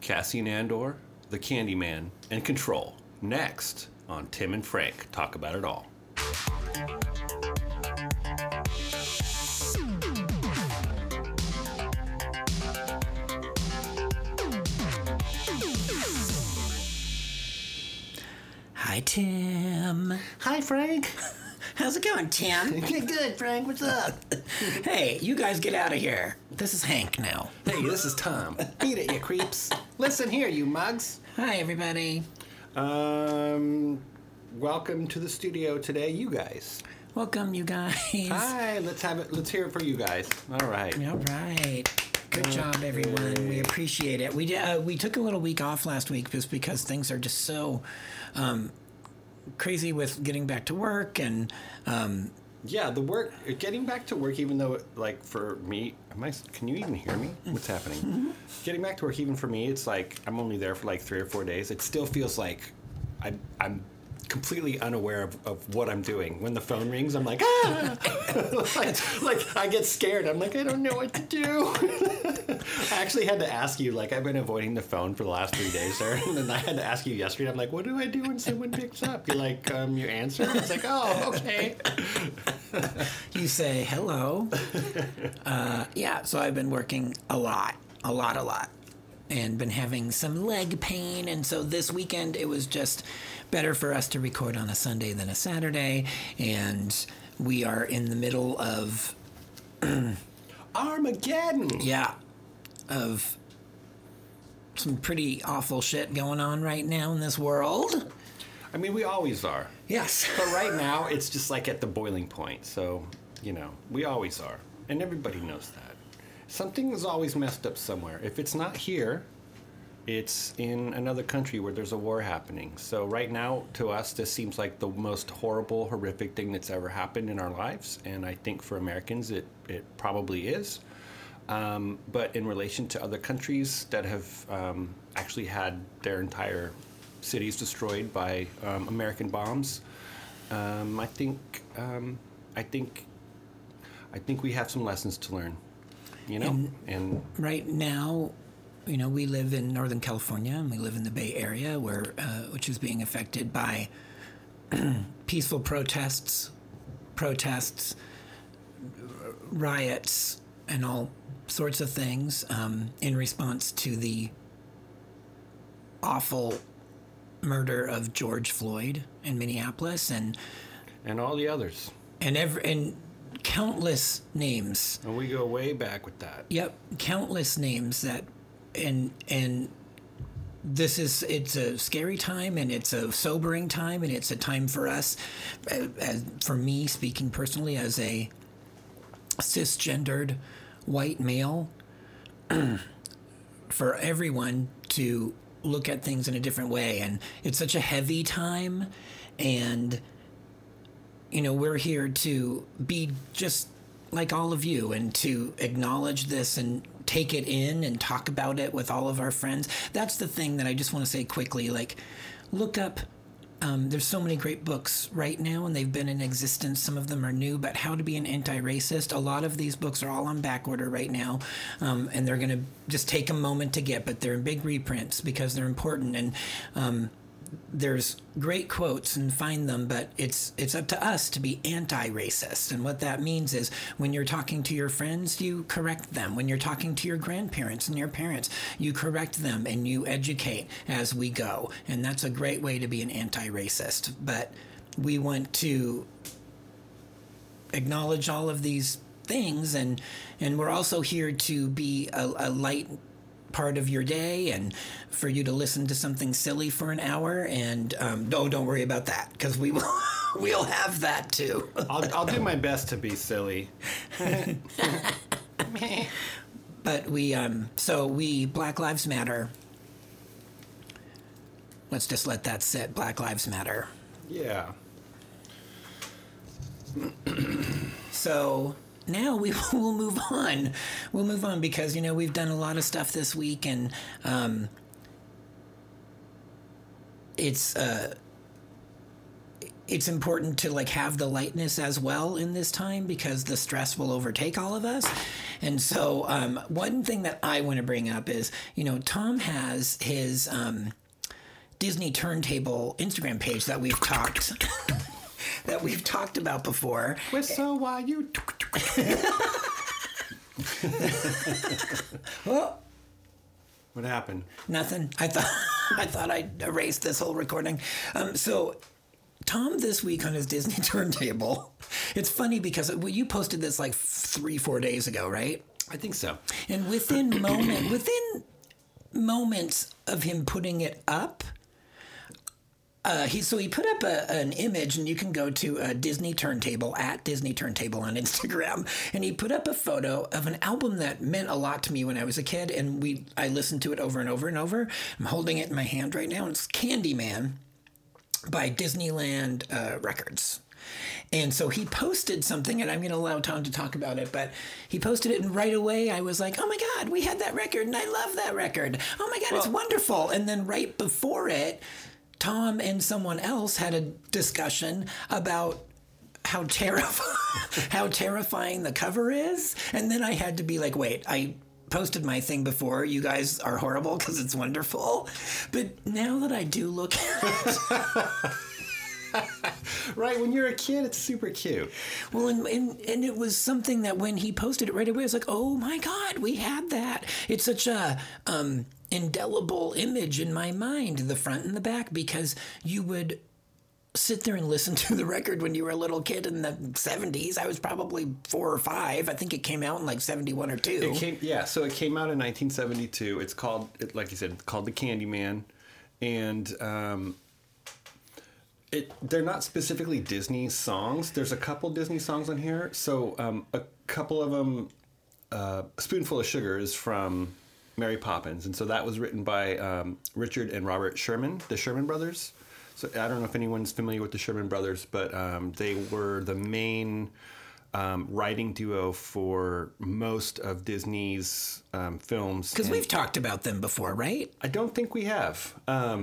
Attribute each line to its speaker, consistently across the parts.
Speaker 1: Cassian Andor, the Candyman, and Control. Next on Tim and Frank Talk About It All.
Speaker 2: Hi, Tim.
Speaker 3: Hi, Frank.
Speaker 2: How's it going, Tim?
Speaker 3: Good, Frank. What's up?
Speaker 2: Hey, you guys get out of here. This is Hank now.
Speaker 1: Hey, this is Tom.
Speaker 3: Beat it, you creeps. Listen here, you mugs.
Speaker 2: Hi, everybody.
Speaker 1: Welcome to the studio today, you guys.
Speaker 2: Welcome, you guys.
Speaker 1: Hi, let's hear it for you guys. All right.
Speaker 2: All right. Good job, everyone. We appreciate it. We took a little week off last week just because things are just so crazy with getting back to work and
Speaker 1: Yeah, getting back to work, even though, like, for me, can you even hear me? What's happening?
Speaker 2: Mm-hmm.
Speaker 1: Getting back to work, even for me, it's like I'm only there for like 3 or 4 days. It still feels like I'm completely unaware of what I'm doing. When the phone rings, I'm like, ah! like I get scared. I'm like, I don't know what to do. I actually had to ask you, like, I've been avoiding the phone for the last 3 days there, and then I had to ask you yesterday. I'm like, what do I do when someone picks up? You're like, you answer? I was like, oh, okay.
Speaker 2: you say hello. Yeah, so I've been working a lot. And been having some leg pain. And so this weekend, it was just better for us to record on a Sunday than a Saturday. And we are in the middle of...
Speaker 1: Armageddon!
Speaker 2: Yeah. Of some pretty awful shit going on right now in this world.
Speaker 1: I mean, we always are.
Speaker 2: Yes.
Speaker 1: But right now, it's just like at the boiling point. So, we always are. And everybody knows that. Something is always messed up somewhere. If it's not here, it's in another country where there's a war happening. So right now, to us, this seems like the most horrible, horrific thing that's ever happened in our lives. And I think for Americans, it probably is. But in relation to other countries that have actually had their entire cities destroyed by American bombs, I think we have some lessons to learn. And
Speaker 2: right now, we live in Northern California and we live in the Bay Area, which is being affected by peaceful protests, riots, and all sorts of things in response to the awful murder of George Floyd in Minneapolis and
Speaker 1: all the others.
Speaker 2: And countless names.
Speaker 1: And we go way back with that.
Speaker 2: Yep, countless names that, and it's a scary time, and it's a sobering time, and it's a time for us, for me speaking personally as a cisgendered white male, for everyone to look at things in a different way. And it's such a heavy time, and we're here to be just like all of you and to acknowledge this and take it in and talk about it with all of our friends. That's the thing that I just want to say quickly. Like, look up, there's so many great books right now, and they've been in existence. Some of them are new, but How to Be an Anti-Racist. A lot of these books are all on back order right now, and they're going to just take a moment to get, but they're in big reprints because they're important. And there's great quotes, and find them, but it's up to us to be anti-racist. And what that means is when you're talking to your friends, you correct them. When you're talking to your grandparents and your parents, you correct them and you educate as we go. And that's a great way to be an anti-racist. But we want to acknowledge all of these things, and we're also here to be a light part of your day, and for you to listen to something silly for an hour. And don't worry about that, because we'll have that too.
Speaker 1: I'll do my best to be silly.
Speaker 2: But we Black Lives Matter. Let's just let that sit. Black Lives Matter.
Speaker 1: Yeah.
Speaker 2: So now we'll move on. We'll move on because, we've done a lot of stuff this week, and it's important to like have the lightness as well in this time because the stress will overtake all of us. And so one thing that I want to bring up is, Tom has his Disney Turntable Instagram page that we've talked about before.
Speaker 1: Whistle while you.
Speaker 2: Oh,
Speaker 1: What happened?
Speaker 2: nothing. I thought I'd erased this whole recording. So Tom this week on his Disney Turntable, it's funny because you posted this like 3-4 days ago, right?
Speaker 1: I think so.
Speaker 2: And within moments of him putting it up, he put up an image, and you can go to Disney Turntable at Disney Turntable on Instagram, and he put up a photo of an album that meant a lot to me when I was a kid, and I listened to it over and over and over. I'm holding it in my hand right now, and it's Candyman by Disneyland Records. And so he posted something, and I'm going to allow Tom to talk about it, but he posted it, and right away I was like, oh my God, we had that record, and I love that record. Oh my God, it's wonderful. And then right before it, Tom and someone else had a discussion about how terrifying the cover is. And then I had to be like, wait, I posted my thing before. You guys are horrible because it's wonderful. But now that I do look at it...
Speaker 1: Right, when you're a kid, it's super cute.
Speaker 2: Well, and it was something that when he posted it right away, I was like, oh my God, we had that. It's such a indelible image in my mind, the front and the back, because you would sit there and listen to the record when you were a little kid in the 70s. I was probably 4 or 5. I think it came out in like 71 or 2.
Speaker 1: So it came out in 1972. It's called, like you said, it's called The Candyman. And they're not specifically Disney songs. There's a couple Disney songs on here. So a couple of them, Spoonful of Sugar is from Mary Poppins. And so that was written by Richard and Robert Sherman, the Sherman Brothers. So I don't know if anyone's familiar with the Sherman Brothers, but they were the main writing duo for most of Disney's films.
Speaker 2: Because we've talked about them before, right?
Speaker 1: I don't think we have.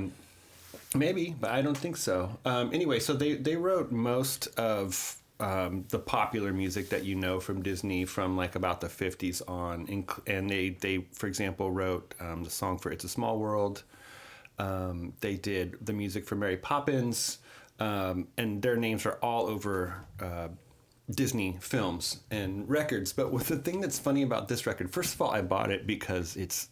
Speaker 1: Maybe, but I don't think so. Anyway, so they wrote most of the popular music that you know from Disney from like about the 50s on. And they for example, wrote the song for It's a Small World. They did the music for Mary Poppins. And their names are all over Disney films and records. But the thing that's funny about this record, first of all, I bought it because it's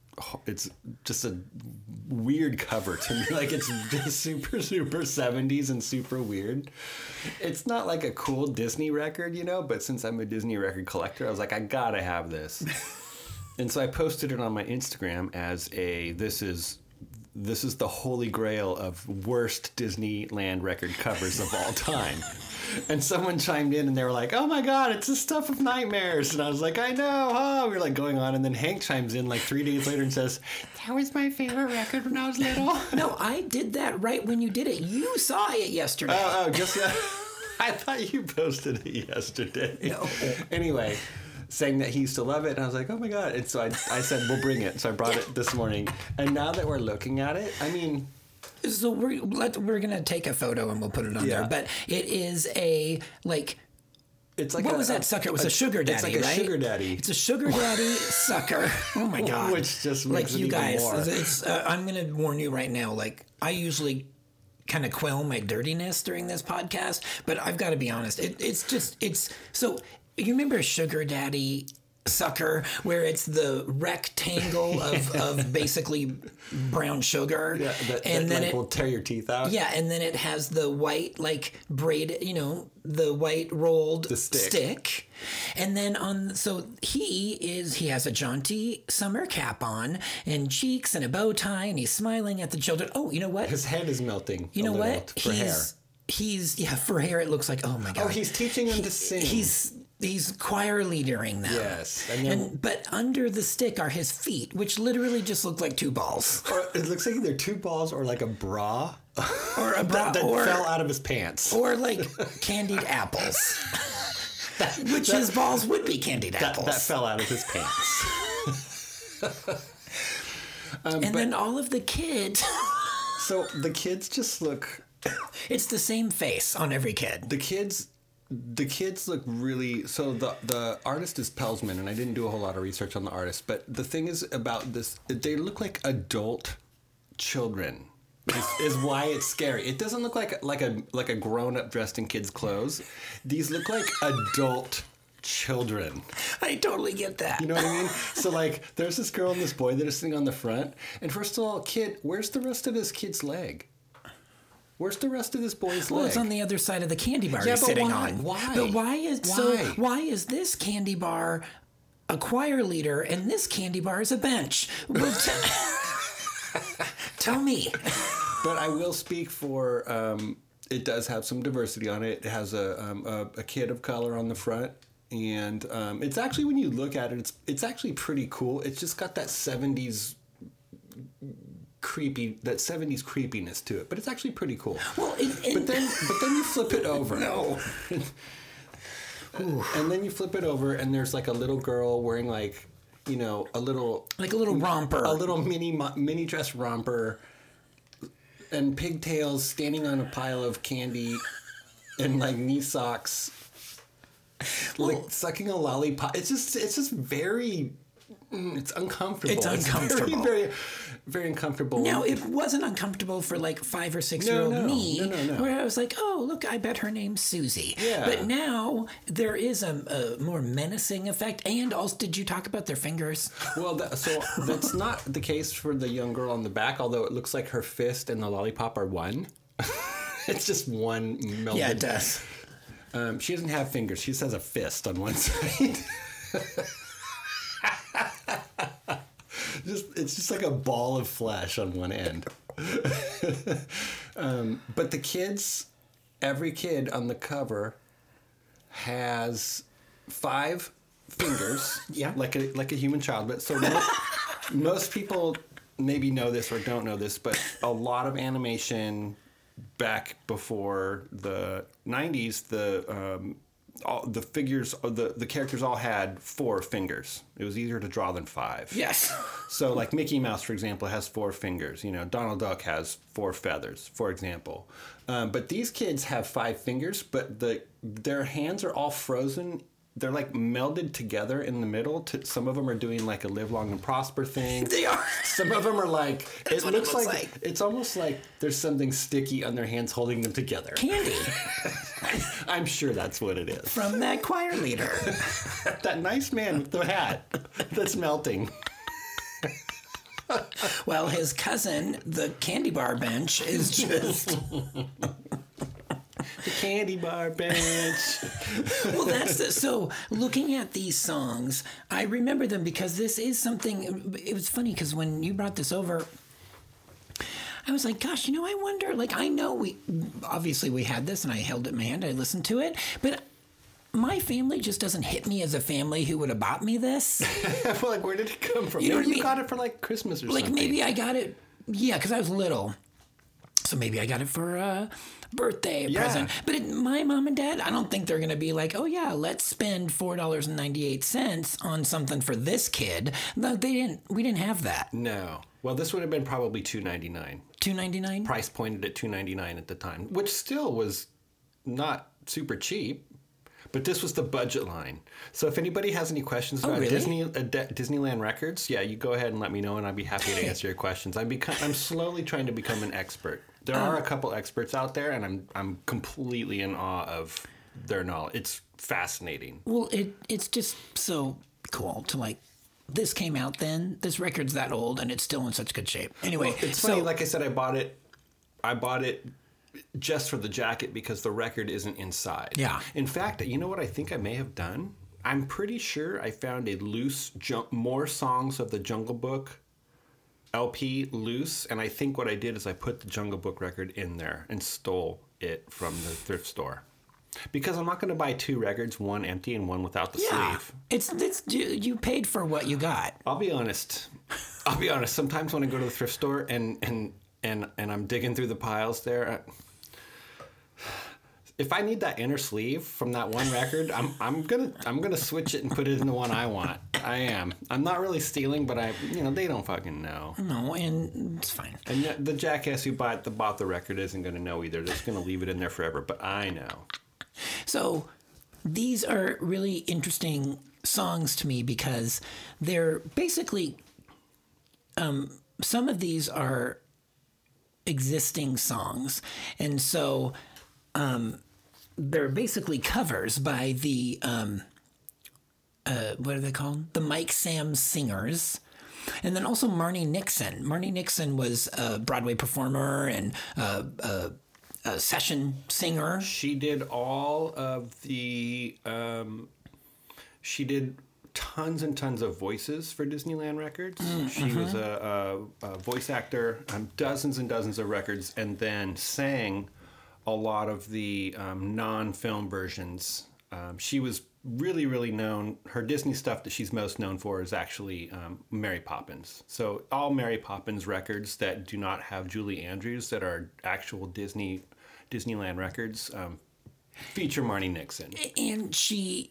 Speaker 1: just a weird cover to me. Like, it's just super, super 70s and super weird. It's not like a cool Disney record, but since I'm a Disney record collector, I was like, I gotta have this. And so I posted it on my Instagram as this is the holy grail of worst Disneyland record covers of all time. And someone chimed in and they were like, oh my God, it's the stuff of nightmares. And I was like, I know. Oh, we were like going on. And then Hank chimes in like 3 days later and says, that was my favorite record when I was little.
Speaker 2: No, I did that right when you did it. You saw it yesterday.
Speaker 1: Just I thought you posted it yesterday.
Speaker 2: No.
Speaker 1: Anyway, saying that he used to love it. And I was like, oh my God. And so I said, we'll bring it. So I brought it this morning. And now that we're looking at it, I mean...
Speaker 2: So we're gonna take a photo and we'll put it on there. But it is a
Speaker 1: It's like
Speaker 2: what was that sucker? It was a sugar daddy,
Speaker 1: it's like a
Speaker 2: right?
Speaker 1: sugar daddy.
Speaker 2: It's a sugar daddy sucker. Oh my God!
Speaker 1: Which just makes it
Speaker 2: you
Speaker 1: even
Speaker 2: guys.
Speaker 1: more.
Speaker 2: It's I'm gonna warn you right now. Like, I usually kind of quell my dirtiness during this podcast, but I've got to be honest. It's so. You remember sugar daddy sucker, where it's the rectangle of basically brown sugar,
Speaker 1: and then it will tear your teeth out.
Speaker 2: Yeah, and then it has the white braid, the white rolled stick. And then he has a jaunty summer cap on and cheeks and a bow tie, and he's smiling at the children. Oh, you know what?
Speaker 1: His head is melting.
Speaker 2: You know what?
Speaker 1: For hair.
Speaker 2: For hair it looks like, oh my God.
Speaker 1: Oh, he's teaching them to sing.
Speaker 2: He's choir leadering them.
Speaker 1: Yes.
Speaker 2: But under the stick are his feet, which literally just look like 2 balls.
Speaker 1: Or it looks like either 2 balls or like a bra.
Speaker 2: Or a bra.
Speaker 1: that fell out of his pants.
Speaker 2: Or like candied apples. Which his balls would be candied apples.
Speaker 1: That fell out of his pants.
Speaker 2: Then all of the kids...
Speaker 1: So the kids just look...
Speaker 2: It's the same face on every kid.
Speaker 1: The kids look really. So the artist is Pelsman, and I didn't do a whole lot of research on the artist, but the thing is about this, they look like adult children. Is why it's scary. It doesn't look like a grown up dressed in kids' clothes. These look like adult children.
Speaker 2: I totally get that.
Speaker 1: You know what I mean? So like, there's this girl and this boy that are sitting on the front, and first of all, kid, where's the rest of this kid's leg? Where's the rest of this boy's leg?
Speaker 2: Well, it's on the other side of the candy bar
Speaker 1: Yeah,
Speaker 2: he's
Speaker 1: but
Speaker 2: sitting
Speaker 1: why?
Speaker 2: on.
Speaker 1: Why?
Speaker 2: But
Speaker 1: Why?
Speaker 2: why is this candy bar a choir leader and this candy bar is a bench? Well, tell me.
Speaker 1: But I will speak for. It does have some diversity on it. It has a kid of color on the front, and it's actually, when you look at it, it's actually pretty cool. It's just got that 70s creepiness to it, but it's actually pretty cool.
Speaker 2: Well,
Speaker 1: but then you flip it over.
Speaker 2: No.
Speaker 1: And then you flip it over, and there's like a little girl wearing like, you know, a little
Speaker 2: romper,
Speaker 1: a little mini dress romper, and pigtails, standing on a pile of candy, and like knee socks, like sucking a lollipop. It's just very. It's uncomfortable.
Speaker 2: It's uncomfortable.
Speaker 1: Very, very, very uncomfortable.
Speaker 2: Now, it wasn't uncomfortable for like 5 or 6 year old me,
Speaker 1: No.
Speaker 2: where I was like, oh, look, I bet her name's Susie.
Speaker 1: Yeah.
Speaker 2: But now there is a more menacing effect. And also, did you talk about their fingers?
Speaker 1: Well, so that's not the case for the young girl on the back, although it looks like her fist and the lollipop are one. It's just one melded.
Speaker 2: Yeah, it does.
Speaker 1: She doesn't have fingers. She just has a fist on one side. It's just like a ball of flesh on one end. But the kids, every kid on the cover has 5 fingers.
Speaker 2: Yeah.
Speaker 1: Like a human child. But so most people maybe know this or don't know this, but a lot of animation back before the 90s, the figures, the characters all had 4 fingers. It was easier to draw than 5.
Speaker 2: Yes.
Speaker 1: So like Mickey Mouse, for example, has 4 fingers. You know, Donald Duck has 4 feathers, for example. But these kids have 5 fingers, but their hands are all frozen. They're like melded together in the middle. Some of them are doing like a live long and prosper thing.
Speaker 2: They are.
Speaker 1: Some of them are like,
Speaker 2: That's what it looks like.
Speaker 1: It's almost like there's something sticky on their hands holding them together.
Speaker 2: Candy.
Speaker 1: I'm sure that's what it is.
Speaker 2: From that choir leader.
Speaker 1: That nice man with the hat that's melting.
Speaker 2: Well, his cousin, the candy bar bench, is just...
Speaker 1: The candy bar bench.
Speaker 2: Well, so looking at these songs, I remember them because this is something. It was funny because when you brought this over, I was like, gosh, I wonder, like, I know we had this and I held it in my hand, I listened to it, but my family just doesn't hit me as a family who would have bought me this.
Speaker 1: Well, like, where did it come from?
Speaker 2: You know what I
Speaker 1: You
Speaker 2: mean?
Speaker 1: got it for like Christmas or
Speaker 2: Like,
Speaker 1: something.
Speaker 2: maybe I got it, because I was little. So maybe I got it for a birthday present. But my mom and dad, I don't think they're going to be like, oh, yeah, let's spend $4.98 on something for this kid. No, we didn't have that.
Speaker 1: No. Well, this would have been probably $2.99.
Speaker 2: $2.99?
Speaker 1: Price pointed at $2.99 at the time, which still was not super cheap. But this was the budget line. So if anybody has any questions about
Speaker 2: really?
Speaker 1: Disneyland records, yeah, you go ahead and let me know, and I'd be happy to answer your questions. I'm slowly trying to become an expert. There are a couple experts out there, and I'm completely in awe of their knowledge. It's fascinating.
Speaker 2: Well, it's just so cool to, like, this came out then. This record's that old, and it's still in such good shape. Anyway,
Speaker 1: Well, it's funny. Like I said, I bought it just for the jacket because the record isn't inside.
Speaker 2: Yeah.
Speaker 1: In fact, you know what I think I may have done? I'm pretty sure I found a loose more songs of the Jungle Book LP loose, and I think what I did is I put the Jungle Book record in there and stole it from the thrift store. Because I'm not going to buy 2 records, one empty and one without the sleeve.
Speaker 2: It's you paid for what you got.
Speaker 1: I'll be honest. Sometimes when I go to the thrift store and I'm digging through the piles there, if I need that inner sleeve from that one record, I'm gonna switch it and put it in the one I want. I am. I'm not really stealing, but they don't fucking know.
Speaker 2: No, and it's fine.
Speaker 1: And the jackass who bought the record isn't going to know either. They're just going to leave it in there forever. But I know.
Speaker 2: So these are really interesting songs to me because they're basically some of these are existing songs, and so they're basically covers by the what are they called? The Mike Sam Singers. And then also Marnie Nixon. Marnie Nixon was a Broadway performer and a session singer.
Speaker 1: She did all of the. She did tons and tons of voices for Disneyland Records. She was a voice actor on dozens and dozens of records, and then sang a lot of the non-film versions. She was really, really known. Her Disney stuff that she's most known for is actually Mary Poppins. So all Mary Poppins records that do not have Julie Andrews, that are actual Disneyland records, feature Marnie Nixon.
Speaker 2: And she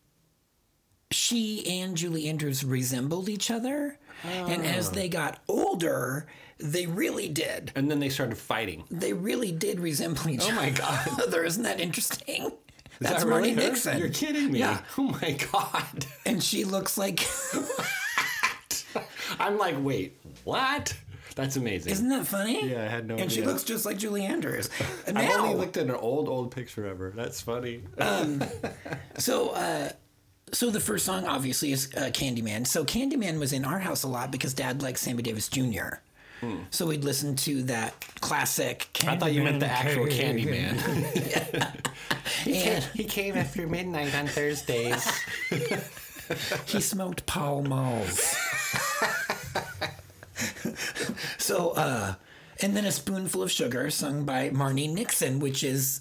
Speaker 2: and Julie Andrews resembled each other. And as they got older, they really did.
Speaker 1: And then they started fighting.
Speaker 2: They really did resemble each
Speaker 1: Oh my God.
Speaker 2: other. Isn't that interesting?
Speaker 1: Is
Speaker 2: That's
Speaker 1: that really
Speaker 2: Marnie
Speaker 1: her?
Speaker 2: Nixon.
Speaker 1: You're kidding me.
Speaker 2: Yeah.
Speaker 1: Oh my God.
Speaker 2: And she looks like...
Speaker 1: I'm like, wait, what? That's amazing.
Speaker 2: Isn't that funny?
Speaker 1: Yeah, I had no
Speaker 2: And she
Speaker 1: idea.
Speaker 2: looks just like Julie Andrews.
Speaker 1: I've
Speaker 2: Now,
Speaker 1: only looked at an old picture of her. That's funny.
Speaker 2: so the first song obviously is Candyman. So Candyman was in our house a lot because Dad likes Sammy Davis Jr. So we'd listen to that classic Candyman.
Speaker 1: I thought you meant the actual Candyman.
Speaker 2: And
Speaker 3: He came after midnight on Thursdays.
Speaker 2: he smoked Pall Malls. So, and then A Spoonful of Sugar, sung by Marnie Nixon, which is...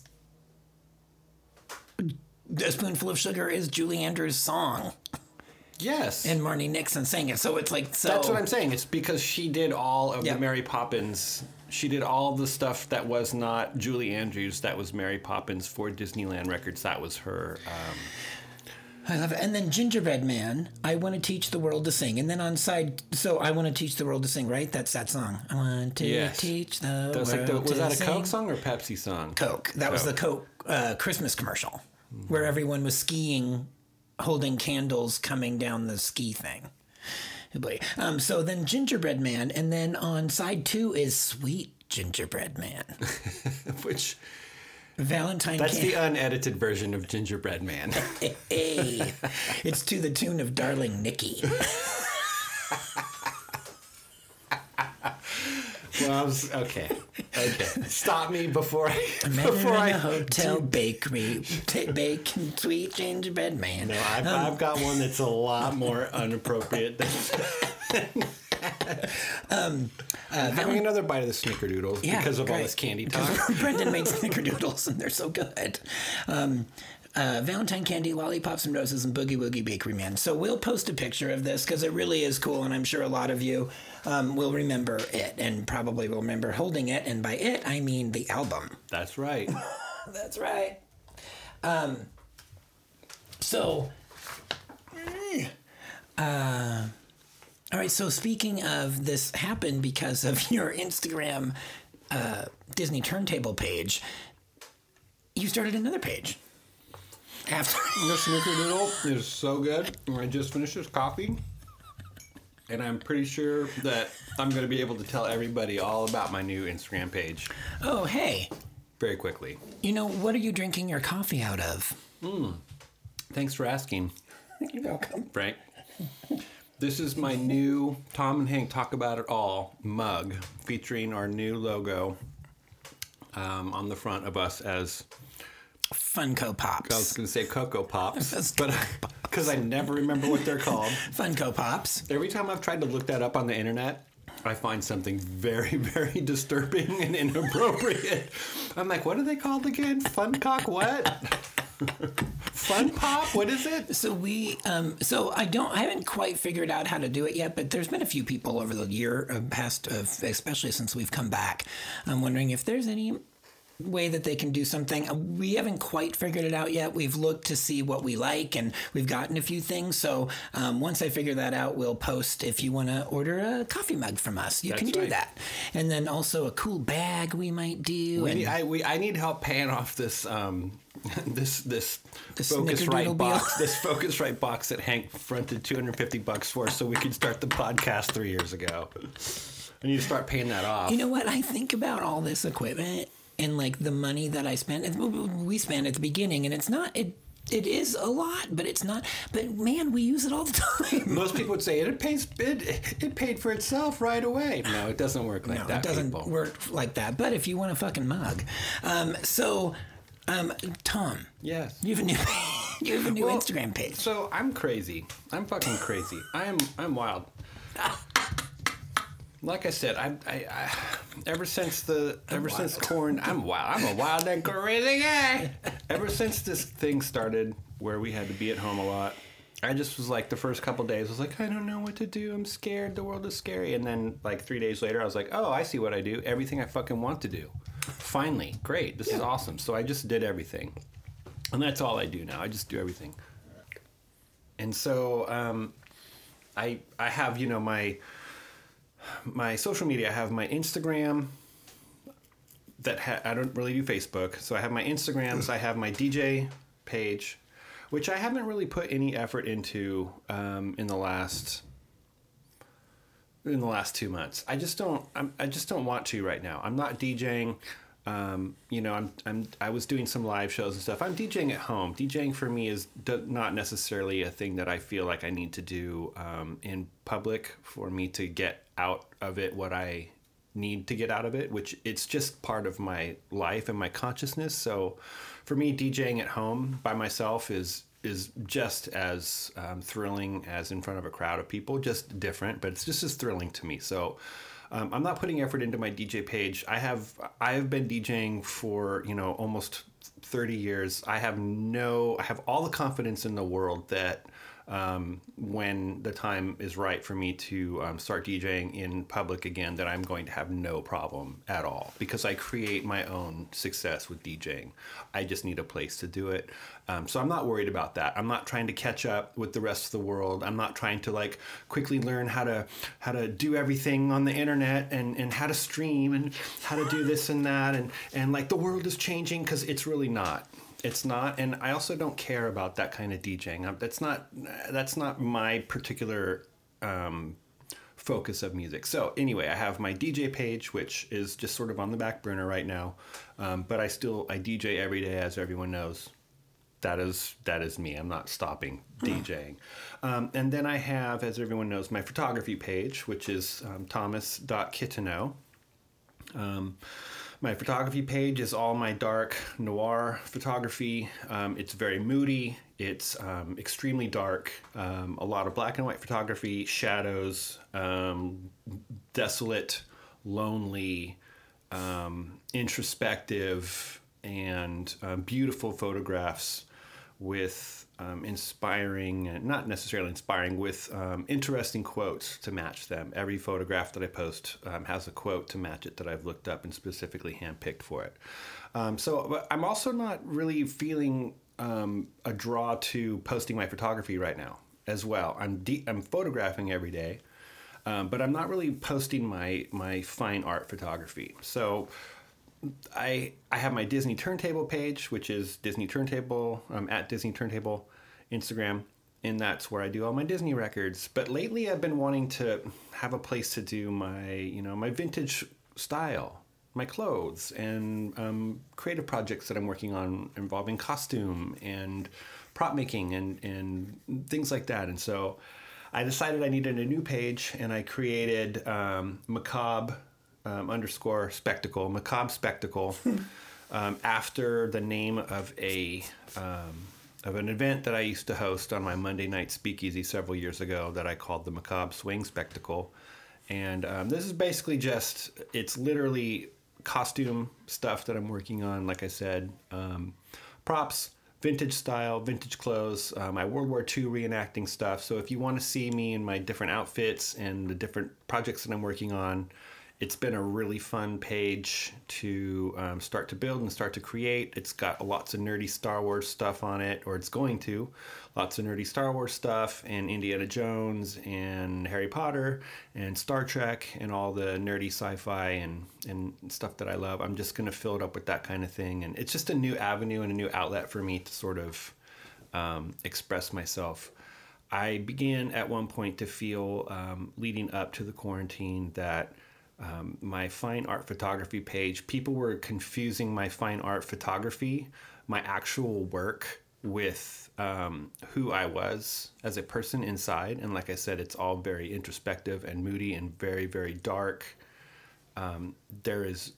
Speaker 2: A Spoonful of Sugar is Julie Andrews' song.
Speaker 1: Yes.
Speaker 2: And Marnie Nixon sang it. So it's like... so.
Speaker 1: That's what I'm saying. It's because she did all of
Speaker 2: Yeah.
Speaker 1: the Mary Poppins. She did all the stuff that was not Julie Andrews. That was Mary Poppins for Disneyland Records. That was her.
Speaker 2: I love it. And then Gingerbread Man, I Want to Teach the World to Sing. And then on side, so I Want to Teach the World to Sing, right? That's that song. I want to
Speaker 1: Yes.
Speaker 2: teach the
Speaker 1: That was
Speaker 2: world
Speaker 1: like was
Speaker 2: to
Speaker 1: that a
Speaker 2: sing.
Speaker 1: Coke song or Pepsi song?
Speaker 2: Coke. That was the Coke Christmas commercial where everyone was skiing, holding candles, coming down the ski thing. So then Gingerbread Man. And then on side 2 is Sweet Gingerbread Man.
Speaker 1: Which
Speaker 2: Valentine
Speaker 1: that's
Speaker 2: Candy.
Speaker 1: the unedited version of Gingerbread Man.
Speaker 2: Hey, it's to the tune of Darling Nikki.
Speaker 1: Well, okay. Stop me before I
Speaker 2: Met
Speaker 1: before
Speaker 2: her
Speaker 1: I
Speaker 2: in a hotel bakery, bacon sweet gingerbread man.
Speaker 1: No, I've got one that's a lot more inappropriate than having another bite of the snickerdoodles because of all this candy talk.
Speaker 2: Brendan made snickerdoodles and they're so good. Valentine Candy, Lollipops and Roses, and Boogie Woogie Bakery Man. So we'll post a picture of this because it really is cool, and I'm sure a lot of you will remember it and probably will remember holding it. And by it, I mean the album.
Speaker 1: That's right.
Speaker 2: That's right. All right, so speaking of, this happened because of your Instagram Disney Turntable page. You started another page. After
Speaker 1: The snickerdoodle is so good. I just finished this coffee, and I'm pretty sure that I'm going to be able to tell everybody all about my new Instagram page
Speaker 2: Oh, hey.
Speaker 1: very quickly.
Speaker 2: You know, what are you drinking your coffee out of?
Speaker 1: Thanks for asking,
Speaker 2: You're welcome.
Speaker 1: Frank. This is my new Tom and Hank Talk About It All mug featuring our new logo on the front of us as,
Speaker 2: Funko Pops.
Speaker 1: I was going to say Cocoa Pops, but because I never remember what they're called.
Speaker 2: Funko Pops.
Speaker 1: Every time I've tried to look that up on the internet, I find something very, very disturbing and inappropriate. I'm like, what are they called again? Funcock what? Fun Pop? What is it?
Speaker 2: So we, so I haven't quite figured out how to do it yet, but there's been a few people over the year past, especially since we've come back. I'm wondering if there's any way that they can do something. We haven't quite figured it out yet. We've looked to see what we like, and we've gotten a few things. So once I figure that out, we'll post if you want to order a coffee mug from us. You can do that. And then also a cool bag we might do.
Speaker 1: I need help paying off this this Focusrite box. This Focusrite box that Hank fronted $250 for, so we could start the podcast 3 years ago. I need to start paying that off.
Speaker 2: You know what? I think about all this equipment and like the money that I spent. We spent at the beginning, and it's not. It is a lot, but it's not. But man, we use it all the time.
Speaker 1: Most people would say it paid for itself right away. No, it doesn't work like that.
Speaker 2: No, it doesn't work like that. But if you want a fucking mug, Tom.
Speaker 1: Yes.
Speaker 2: You have a new Instagram page.
Speaker 1: So I'm crazy. I'm fucking crazy. I'm wild. Like I said, I ever since corn, I'm wild. I'm a wild and crazy guy. Ever since this thing started, where we had to be at home a lot, I just was like, the first couple days, I was like, I don't know what to do. I'm scared. The world is scary. And then like 3 days later, I was like, oh, I see what I do. Everything I fucking want to do. Finally, great. This is awesome. So I just did everything, and that's all I do now. I just do everything. And so I have my social media. I have my Instagram. I don't really do Facebook, so I have my Instagrams. I have my DJ page, which I haven't really put any effort into in the last 2 months. I just don't want to right now. I'm not DJing. I was doing some live shows and stuff. I'm DJing at home. DJing for me is not necessarily a thing that I feel like I need to do in public for me to get out of it what I need to get out of it, which it's just part of my life and my consciousness. So for me, DJing at home by myself is just as thrilling as in front of a crowd of people, just different, but it's just as thrilling to me. So I'm not putting effort into my DJ page. I have been DJing for, almost 30 years. I have all the confidence in the world that when the time is right for me to start DJing in public again, that I'm going to have no problem at all, because I create my own success with DJing. I just need a place to do it. So I'm not worried about that. I'm not trying to catch up with the rest of the world. I'm not trying to like quickly learn how to do everything on the internet and how to stream and how to do this and that. And like the world is changing, because it's really not. It's not, and I also don't care about that kind of DJing. That's not my particular focus of music. So anyway, I have my DJ page, which is just sort of on the back burner right now, but I DJ every day, as everyone knows. That is me. I'm not stopping DJing. And then I have, as everyone knows, my photography page, which is thomas.kitano. My photography page is all my dark noir photography. It's very moody. It's extremely dark. A lot of black and white photography, shadows, desolate, lonely, introspective, and beautiful photographs with not necessarily inspiring, with interesting quotes to match them. Every photograph that I post has a quote to match it that I've looked up and specifically handpicked for it. But I'm also not really feeling a draw to posting my photography right now as well. I'm photographing every day, but I'm not really posting my fine art photography. So I have my Disney Turntable page, which is Disney Turntable, at Disney Turntable, Instagram, and that's where I do all my Disney records. But lately I've been wanting to have a place to do my vintage style, my clothes, and creative projects that I'm working on involving costume and prop making and things like that. And so I decided I needed a new page, and I created Macabre _ Spectacle, Macabre Spectacle, after the name of an event that I used to host on my Monday night speakeasy several years ago that I called the Macabre Swing Spectacle. And this is basically it's literally costume stuff that I'm working on, like I said, props, vintage style, vintage clothes, my World War II reenacting stuff. So if you want to see me in my different outfits and the different projects that I'm working on, It's been a really fun page to start to build and start to create. It's got lots of nerdy Star Wars stuff on it, or it's going to. Lots of nerdy Star Wars stuff, and Indiana Jones, and Harry Potter, and Star Trek, and all the nerdy sci-fi and stuff that I love. I'm just going to fill it up with that kind of thing. And it's just a new avenue and a new outlet for me to sort of express myself. I began at one point to feel, leading up to the quarantine, that my fine art photography page, people were confusing my fine art photography, my actual work, with who I was as a person inside. And like I said, it's all very introspective and moody and very, very dark. There is,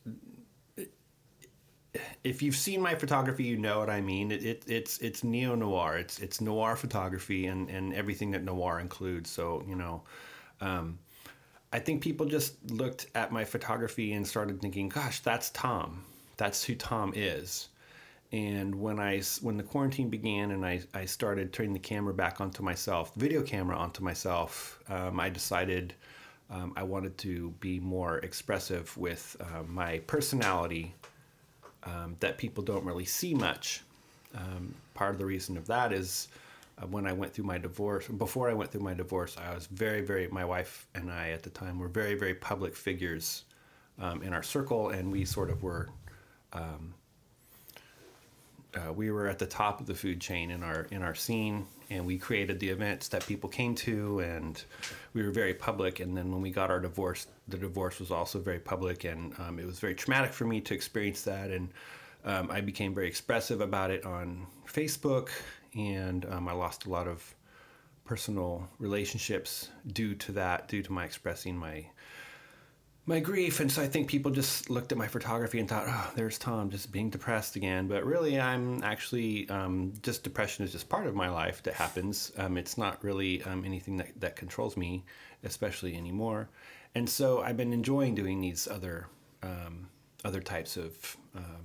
Speaker 1: if you've seen my photography, you know what I mean. It's neo-noir. It's noir photography and everything that noir includes. So, you know, I think people just looked at my photography and started thinking, gosh, that's Tom. That's who Tom is. And when the quarantine began and I started turning the camera back onto myself, video camera onto myself, I decided I wanted to be more expressive with my personality that people don't really see much. Part of the reason of that is when I went through my divorce, before I went through my divorce, I was my wife and I at the time were very, very public figures in our circle, and we sort of were, we were at the top of the food chain in our scene, and we created the events that people came to, and we were very public. And then when we got our divorce, the divorce was also very public, and it was very traumatic for me to experience that. And I became very expressive about it on Facebook, and I lost a lot of personal relationships due to that, due to my expressing my grief. And so I think people just looked at my photography and thought, oh, there's Tom just being depressed again. But really, I'm actually, just depression is just part of my life that happens. It's not really anything that controls me, especially anymore. And so I've been enjoying doing these other types of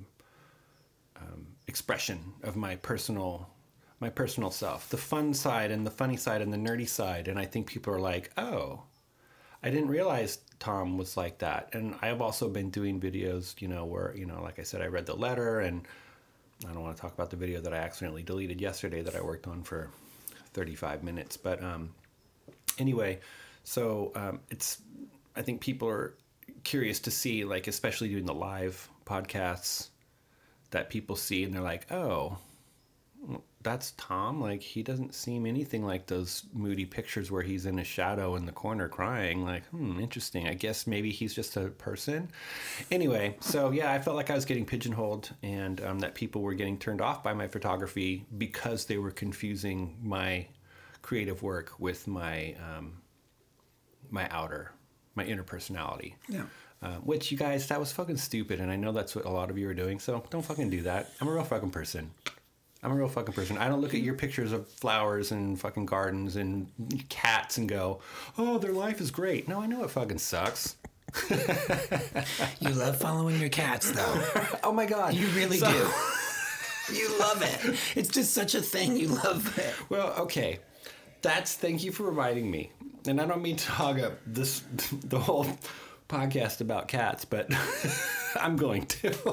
Speaker 1: expression of my personal self, the fun side and the funny side and the nerdy side. And I think people are like, oh, I didn't realize Tom was like that. And I have also been doing videos, you know, where, you know, like I said, I read the letter, and I don't want to talk about the video that I accidentally deleted yesterday that I worked on for 35 minutes. But anyway, so I think people are curious to see, like, especially doing the live podcasts, that people see and they're like, oh, that's Tom. Like, he doesn't seem anything like those moody pictures where he's in a shadow in the corner crying. Like, interesting. I guess maybe he's just a person. Anyway, so yeah, I felt like I was getting pigeonholed, and that people were getting turned off by my photography because they were confusing my creative work with my inner personality.
Speaker 2: Yeah.
Speaker 1: Which, you guys, that was fucking stupid, and I know that's what a lot of you are doing, so don't fucking do that. I'm a real fucking person. I don't look at your pictures of flowers and fucking gardens and cats and go, oh, their life is great. No, I know it fucking sucks.
Speaker 2: You love following your cats, though.
Speaker 1: Oh, my God.
Speaker 2: You really do. You love it. It's just such a thing. You love it.
Speaker 1: Well, okay. Thank you for reminding me. And I don't mean to hog up the whole podcast about cats, but I'm going to.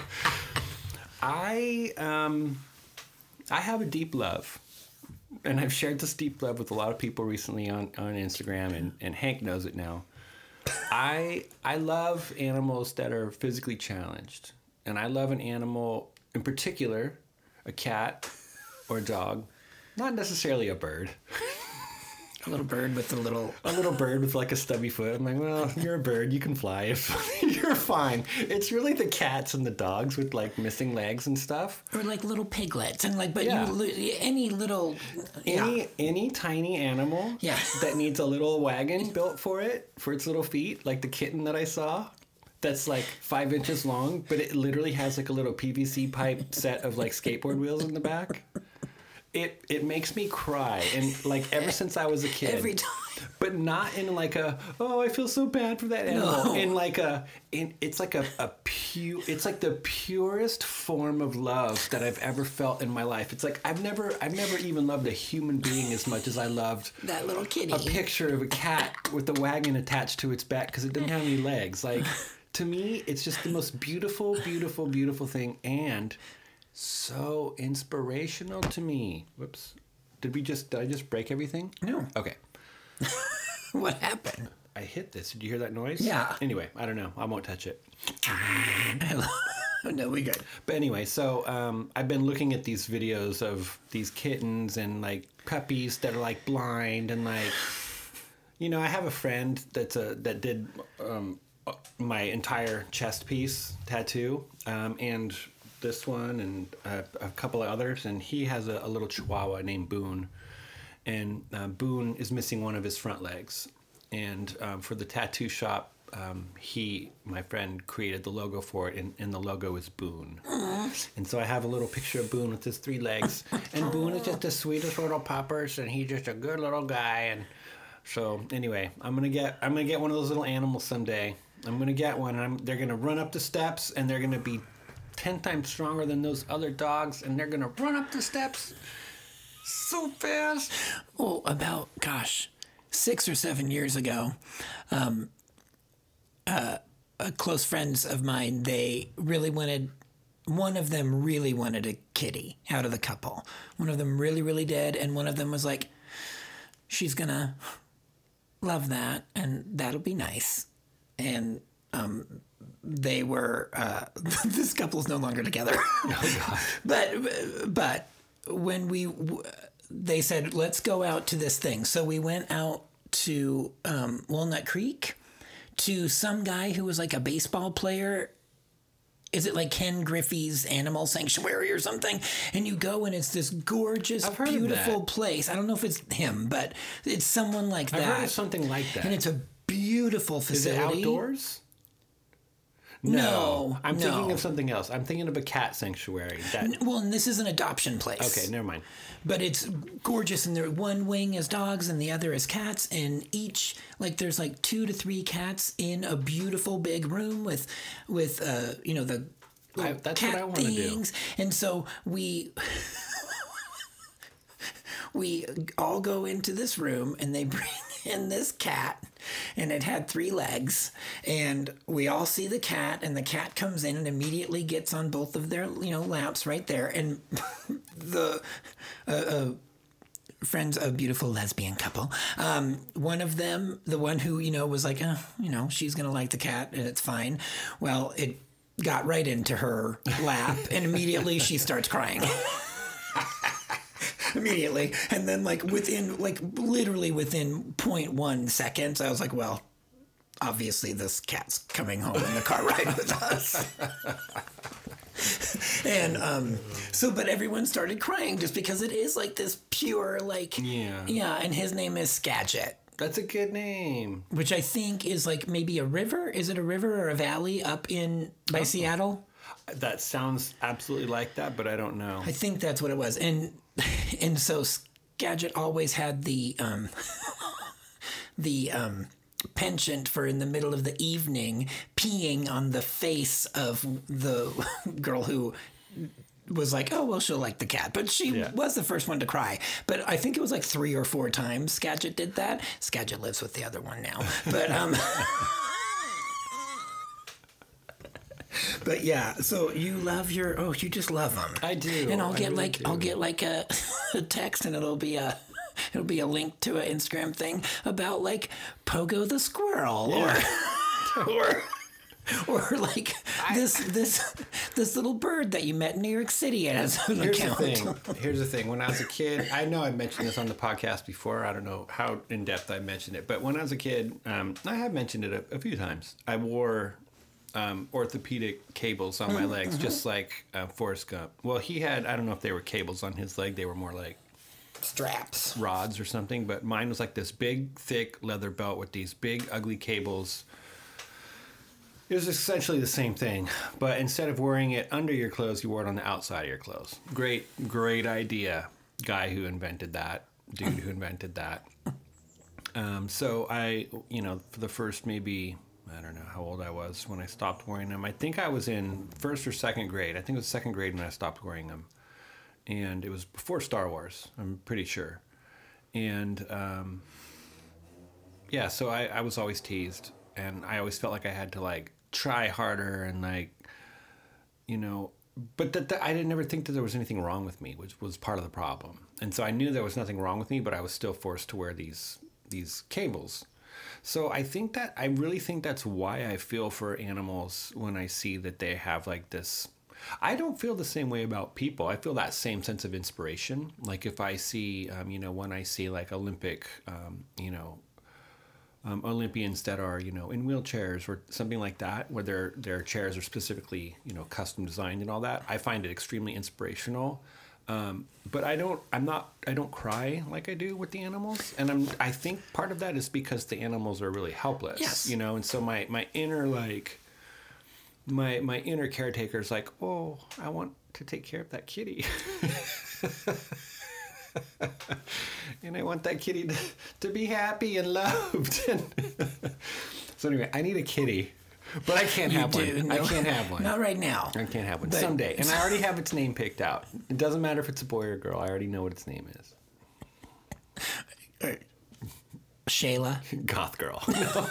Speaker 1: I have a deep love, and I've shared this deep love with a lot of people recently on Instagram, and Hank knows it now. I love animals that are physically challenged, and I love an animal in particular, a cat or a dog, not necessarily a bird.
Speaker 2: A little bird with a little
Speaker 1: bird with like a stubby foot. I'm like, well, you're a bird. You can fly. You're fine. It's really the cats and the dogs with like missing legs and stuff.
Speaker 2: Or like little piglets and like, but
Speaker 1: yeah.
Speaker 2: Any little,
Speaker 1: any tiny animal that needs a little wagon built for its little feet, like the kitten that I saw. That's like 5 inches long, but it literally has like a little PVC pipe set of like skateboard wheels in the back. It makes me cry, and like ever since I was a kid,
Speaker 2: every time.
Speaker 1: But not in like a, oh, I feel so bad for that animal.
Speaker 2: No.
Speaker 1: In like it's like it's like the purest form of love that I've ever felt in my life. It's like I've never even loved a human being as much as I loved
Speaker 2: That little kitty.
Speaker 1: a picture of a cat with a wagon attached to its back because it didn't have any legs. Like, to me, it's just the most beautiful, beautiful, beautiful thing, and so inspirational to me. Whoops. Did I just break everything?
Speaker 2: No.
Speaker 1: Okay.
Speaker 2: What happened?
Speaker 1: I hit this. Did you hear that noise?
Speaker 2: Yeah.
Speaker 1: Anyway, I don't know. I won't touch it.
Speaker 2: No, we good.
Speaker 1: But anyway, so I've been looking at these videos of these kittens and like puppies that are like blind and like, you know, I have a friend that did my entire chest piece tattoo, and this one and a couple of others, and he has a little chihuahua named Boone, and Boone is missing one of his front legs, and for the tattoo shop, my friend created the logo for it, and the logo is Boone. And so I have a little picture of Boone with his 3 legs, and Boone is just the sweetest little puppers, and he's just a good little guy. And so anyway, I'm gonna get one of those little animals someday. I'm gonna get one, and they're gonna run up the steps, and they're gonna be 10 times stronger than those other dogs, and they're gonna run up the steps so fast.
Speaker 2: Well, about 6 or 7 years ago, close friends of mine, one of them really wanted a kitty out of the couple. One of them really, really did, and one of them was like, she's gonna love that, and that'll be nice. And they were this couple's no longer together.
Speaker 1: Oh God.
Speaker 2: But when they said, let's go out to this thing, so we went out to Walnut Creek to some guy who was like a baseball player. Is it like Ken Griffey's Animal Sanctuary or something? And you go and it's this gorgeous,
Speaker 1: I've heard of
Speaker 2: beautiful
Speaker 1: that.
Speaker 2: place. I don't know if it's him, but it's someone like that.
Speaker 1: I've heard of something like that.
Speaker 2: And it's a beautiful
Speaker 1: Is
Speaker 2: facility.
Speaker 1: it outdoors?
Speaker 2: No,
Speaker 1: I'm
Speaker 2: no.
Speaker 1: thinking of something else. I'm thinking of a cat sanctuary.
Speaker 2: Well, and this is an adoption place.
Speaker 1: Okay, never mind.
Speaker 2: But it's gorgeous, and there one wing is dogs and the other is cats, and each there's 2 to 3 cats in a beautiful big room with the little
Speaker 1: That's
Speaker 2: cat
Speaker 1: what I want to do.
Speaker 2: things. And so we all go into this room, and they bring in this cat, and it had 3 legs, and we all see the cat, and the cat comes in and immediately gets on both of their laps right there, and the friends, a beautiful lesbian couple, one of them, the one who was like, she's gonna like the cat and it's fine, well, it got right into her lap, and immediately she starts crying. Immediately. And then literally within 0.1 seconds, I was like, well, obviously this cat's coming home in the car ride with us. And but everyone started crying just because it is like this pure yeah, and his name is Skagit.
Speaker 1: That's a good name.
Speaker 2: Which I think is maybe a river. Is it a river or a valley up by Seattle?
Speaker 1: That sounds absolutely like that, but I don't know.
Speaker 2: I think that's what it was. And so Skagit always had the penchant for in the middle of the evening peeing on the face of the girl who was like, oh, well, she'll like the cat. But she was the first one to cry. But I think it was 3 or 4 times Skagit did that. Skagit lives with the other one now. But but yeah, so you love you just love them.
Speaker 1: I do.
Speaker 2: And I'll get
Speaker 1: really
Speaker 2: I'll get a text, and it'll be a link to an Instagram thing about Pogo the squirrel or this little bird that you met in New York City as an account.
Speaker 1: Here's the thing. When I was a kid, I know I mentioned this on the podcast before. I don't know how in depth I mentioned it, but when I was a kid, I have mentioned it a few times. I wore orthopedic cables on my legs, just like Forrest Gump. Well, he had, I don't know if they were cables on his leg. They were more like
Speaker 2: straps,
Speaker 1: rods or something, but mine was like this big, thick leather belt with these big, ugly cables. It was essentially the same thing, but instead of wearing it under your clothes, you wore it on the outside of your clothes. Great idea, guy who invented that, dude who invented that. So for the first maybe, I don't know how old I was when I stopped wearing them. I think I was in first or second grade. I think it was second grade when I stopped wearing them. And it was before Star Wars, I'm pretty sure. And so I was always teased. And I always felt like I had to like try harder and like, but I didn't ever think that there was anything wrong with me, which was part of the problem. And so I knew there was nothing wrong with me, but I was still forced to wear these cables. So I really think that's why I feel for animals when I see that they have like this. I don't feel the same way about people. I feel that same sense of inspiration. Like if I see, when I see like Olympic, Olympians that are, in wheelchairs or something like that, where their chairs are specifically, custom designed and all that, I find it extremely inspirational. But I don't cry like I do with the animals. And I think part of that is because the animals are really helpless,
Speaker 2: yes.
Speaker 1: And so my inner, like, my inner caretaker is like, oh, I want to take care of that kitty. And I want that kitty to be happy and loved. So anyway, I need a kitty. But I can't have one.
Speaker 2: No,
Speaker 1: I can't have one.
Speaker 2: Not right now.
Speaker 1: I can't have one.
Speaker 2: But
Speaker 1: someday. And I already have its name picked out. It doesn't matter if it's a boy or a girl. I already know what its name is.
Speaker 2: Shayla.
Speaker 1: Goth girl.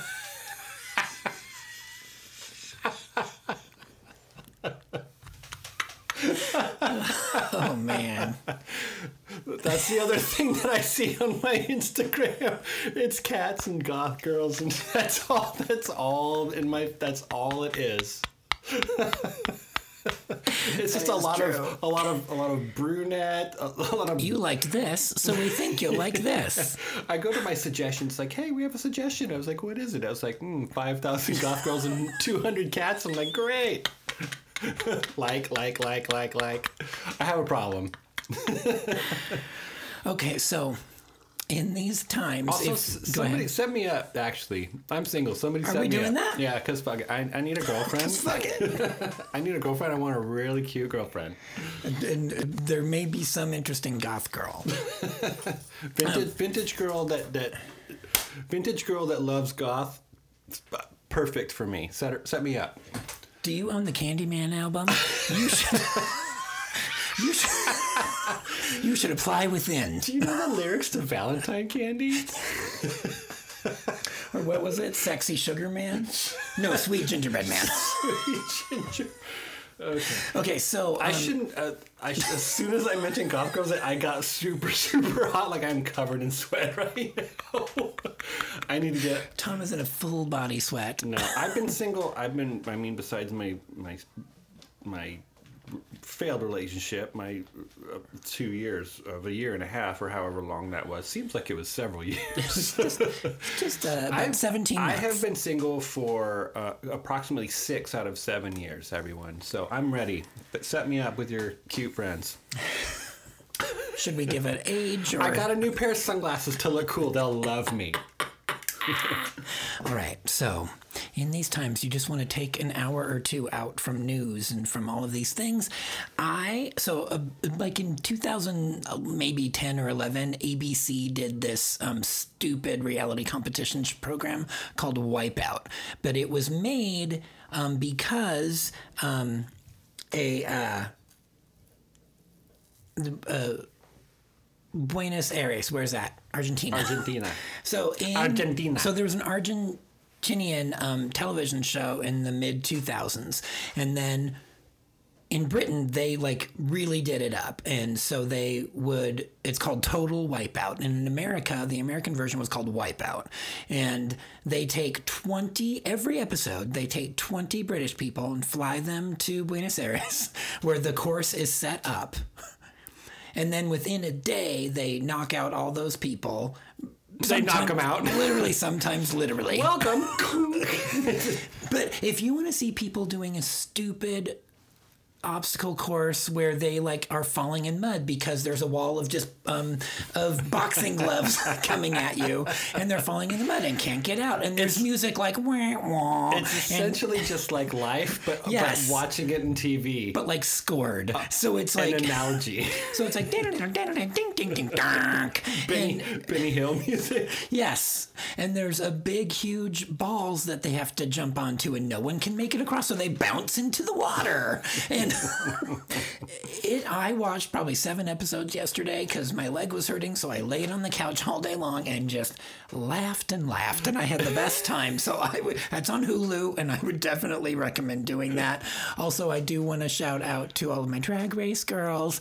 Speaker 2: Oh, man.
Speaker 1: That's the other thing that I see on my Instagram. It's cats and goth girls, and that's all it is. It's just a lot of brunette, a lot of.
Speaker 2: You liked this, so we think you'll like this.
Speaker 1: I go to my suggestions, like, hey, we have a suggestion. I was like, what is it? I was like, 5,000 goth girls and 200 cats. I'm like, great. like. I have a problem.
Speaker 2: Okay, so in these times,
Speaker 1: also, somebody set me up. Actually, I'm single. Somebody set me up.
Speaker 2: Are we doing that?
Speaker 1: Yeah, because fuck it. I need a girlfriend.
Speaker 2: Fuck it.
Speaker 1: I need a girlfriend. I want a really cute girlfriend.
Speaker 2: And there may be some interesting goth girl.
Speaker 1: Vintage girl that loves goth. Perfect for me. Set me up.
Speaker 2: Do you own the Candyman album? You should apply within.
Speaker 1: Do you know the lyrics to Valentine Candy?
Speaker 2: Or what was it? Sexy Sugar Man? No, Sweet Gingerbread Man.
Speaker 1: Sweet Ginger.
Speaker 2: Okay, so
Speaker 1: I shouldn't. As soon as I mentioned goth girls, I got super, super hot. Like I'm covered in sweat right now. I need to get.
Speaker 2: Tom is in a full body sweat.
Speaker 1: No, I've been single. Besides my failed relationship, my 2 years of a year and a half or however long that was. Seems like it was several years.
Speaker 2: just about 17 months.
Speaker 1: I have been single for approximately 6 out of 7 years, everyone. So I'm ready. But set me up with your cute friends.
Speaker 2: Should we give it age? Or...
Speaker 1: I got a new pair of sunglasses to look cool. They'll love me.
Speaker 2: All right, so in these times, you just want to take an hour or two out from news and from all of these things. Like in 2000, maybe 10 or 11, ABC did this stupid reality competition program called Wipeout. But it was made because Buenos Aires, where's that? Argentina. So there was an Argentinian television show in the mid 2000s, and then in Britain they like really did it up, and so it's called Total Wipeout, and in America the American version was called Wipeout, and they take 20 every episode. They take 20 British people and fly them to Buenos Aires, where the course is set up. And then within a day, they knock out all those people.
Speaker 1: They knock them out.
Speaker 2: Sometimes literally.
Speaker 1: Welcome.
Speaker 2: But if you want to see people doing a stupid obstacle course where they like are falling in mud because there's a wall of just of boxing gloves coming at you, and they're falling in the mud and can't get out. And there's music like wah, wah.
Speaker 1: It's essentially just like life, but watching it in TV.
Speaker 2: But like scored. So it's like
Speaker 1: an analogy.
Speaker 2: So it's like ding ding ding ding ding
Speaker 1: Benny Hill music.
Speaker 2: Yes, and there's a big, huge balls that they have to jump onto, and no one can make it across, so they bounce into the water. And I watched probably 7 episodes yesterday because my leg was hurting, so I laid on the couch all day long and just laughed, and I had the best time. So that's on Hulu, and I would definitely recommend doing that. Also, I do want to shout out to all of my Drag Race girls.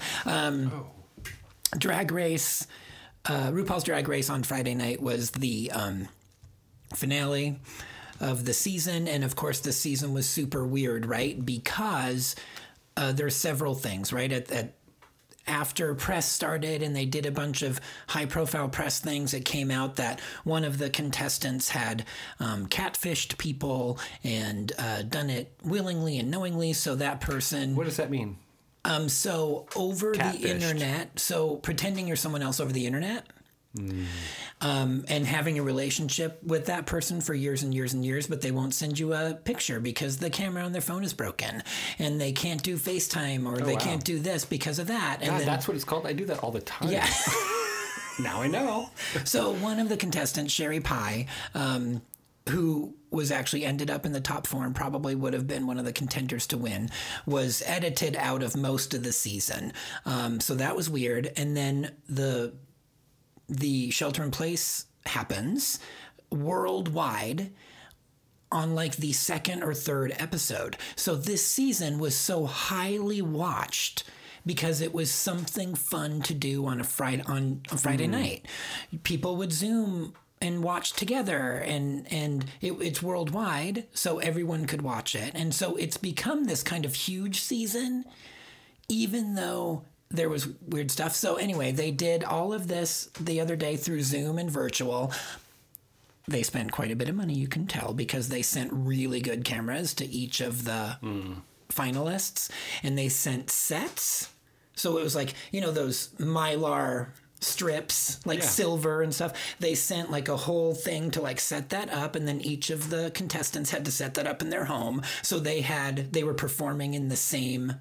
Speaker 2: Drag Race, RuPaul's Drag Race on Friday night was the finale of the season, and of course the season was super weird, right? Because there's several things, right? After press started and they did a bunch of high-profile press things, it came out that one of the contestants had catfished people and done it willingly and knowingly. So that person...
Speaker 1: What does that mean?
Speaker 2: So over
Speaker 1: Catfished.
Speaker 2: The internet, so pretending you're someone else over the internet. And having a relationship with that person for years and years and years, but they won't send you a picture because the camera on their phone is broken, and they can't do FaceTime, or they can't do this because of that. And
Speaker 1: God, that's what it's called. I do that all the time.
Speaker 2: Yeah.
Speaker 1: Now I know.
Speaker 2: So one of the contestants, Sherry Pie, who was actually ended up in the top 4 and probably would have been one of the contenders to win, was edited out of most of the season. So that was weird. And then the shelter in place happens worldwide on like the 2nd or 3rd episode. So this season was so highly watched because it was something fun to do on a Friday night. People would Zoom and watch together, and it's worldwide, so everyone could watch it. And so it's become this kind of huge season, even though there was weird stuff. So anyway, they did all of this the other day through Zoom and virtual. They spent quite a bit of money, you can tell, because they sent really good cameras to each of the finalists, and they sent sets. So it was like, those Mylar strips, like silver and stuff. They sent like a whole thing to like set that up, and then each of the contestants had to set that up in their home. So they were performing in the same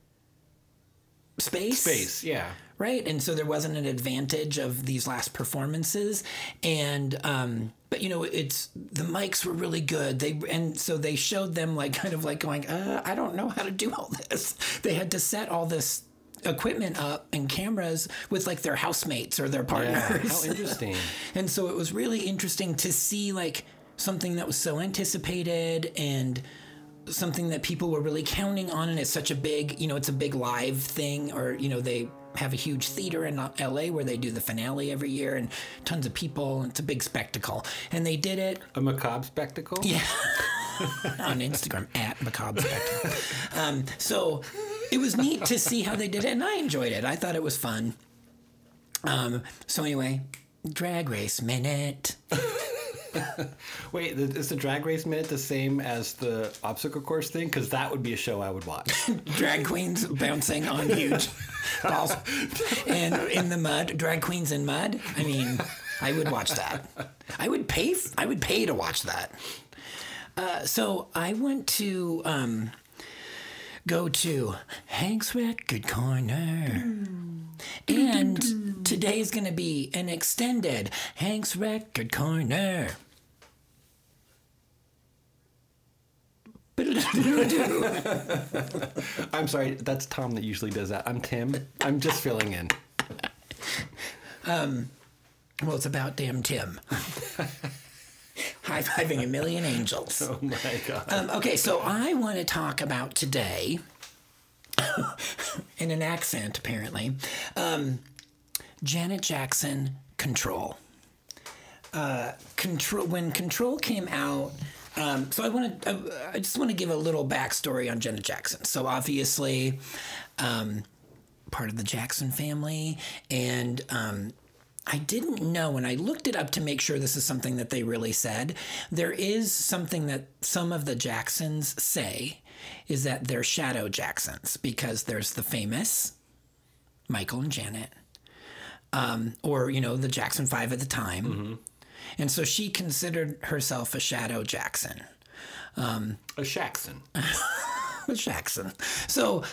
Speaker 2: space,
Speaker 1: yeah,
Speaker 2: right. And so there wasn't an advantage of these last performances, and but it's the mics were really good. So they showed them like kind of like going, I don't know how to do all this. They had to set all this equipment up and cameras with like their housemates or their partners.
Speaker 1: Yeah, how interesting.
Speaker 2: And so it was really interesting to see like something that was so anticipated and something that people were really counting on, and it's such a big, it's a big live thing, or they have a huge theater in LA where they do the finale every year, and tons of people, and it's a big spectacle. And they did it.
Speaker 1: A macabre spectacle?
Speaker 2: Yeah. On Instagram, @macabre spectacle. So it was neat to see how they did it, and I enjoyed it. I thought it was fun. So anyway, Drag Race Minute.
Speaker 1: Wait, is the Drag Race Minute the same as the obstacle course thing? Because that would be a show I would watch.
Speaker 2: Drag queens bouncing on huge balls and in the mud. Drag queens in mud. I mean, I would watch that. I would pay to watch that. So I went to go to Hank's Record Corner. And today's going to be an extended Hank's Record Corner.
Speaker 1: I'm sorry, that's Tom that usually does that. I'm Tim. I'm just filling in.
Speaker 2: Well, it's about damn Tim. High-fiving a million angels.
Speaker 1: Oh, my God.
Speaker 2: Okay, so I want to talk about today, in an accent, apparently, Janet Jackson, Control. When Control came out, so I just want to give a little backstory on Janet Jackson. So obviously, part of the Jackson family, and I didn't know, and I looked it up to make sure this is something that they really said. There is something that some of the Jacksons say is that they're shadow Jacksons, because there's the famous Michael and Janet, or, the Jackson 5 at the time. Mm-hmm. And so she considered herself a shadow Jackson.
Speaker 1: A Shaxson.
Speaker 2: A Jackson. So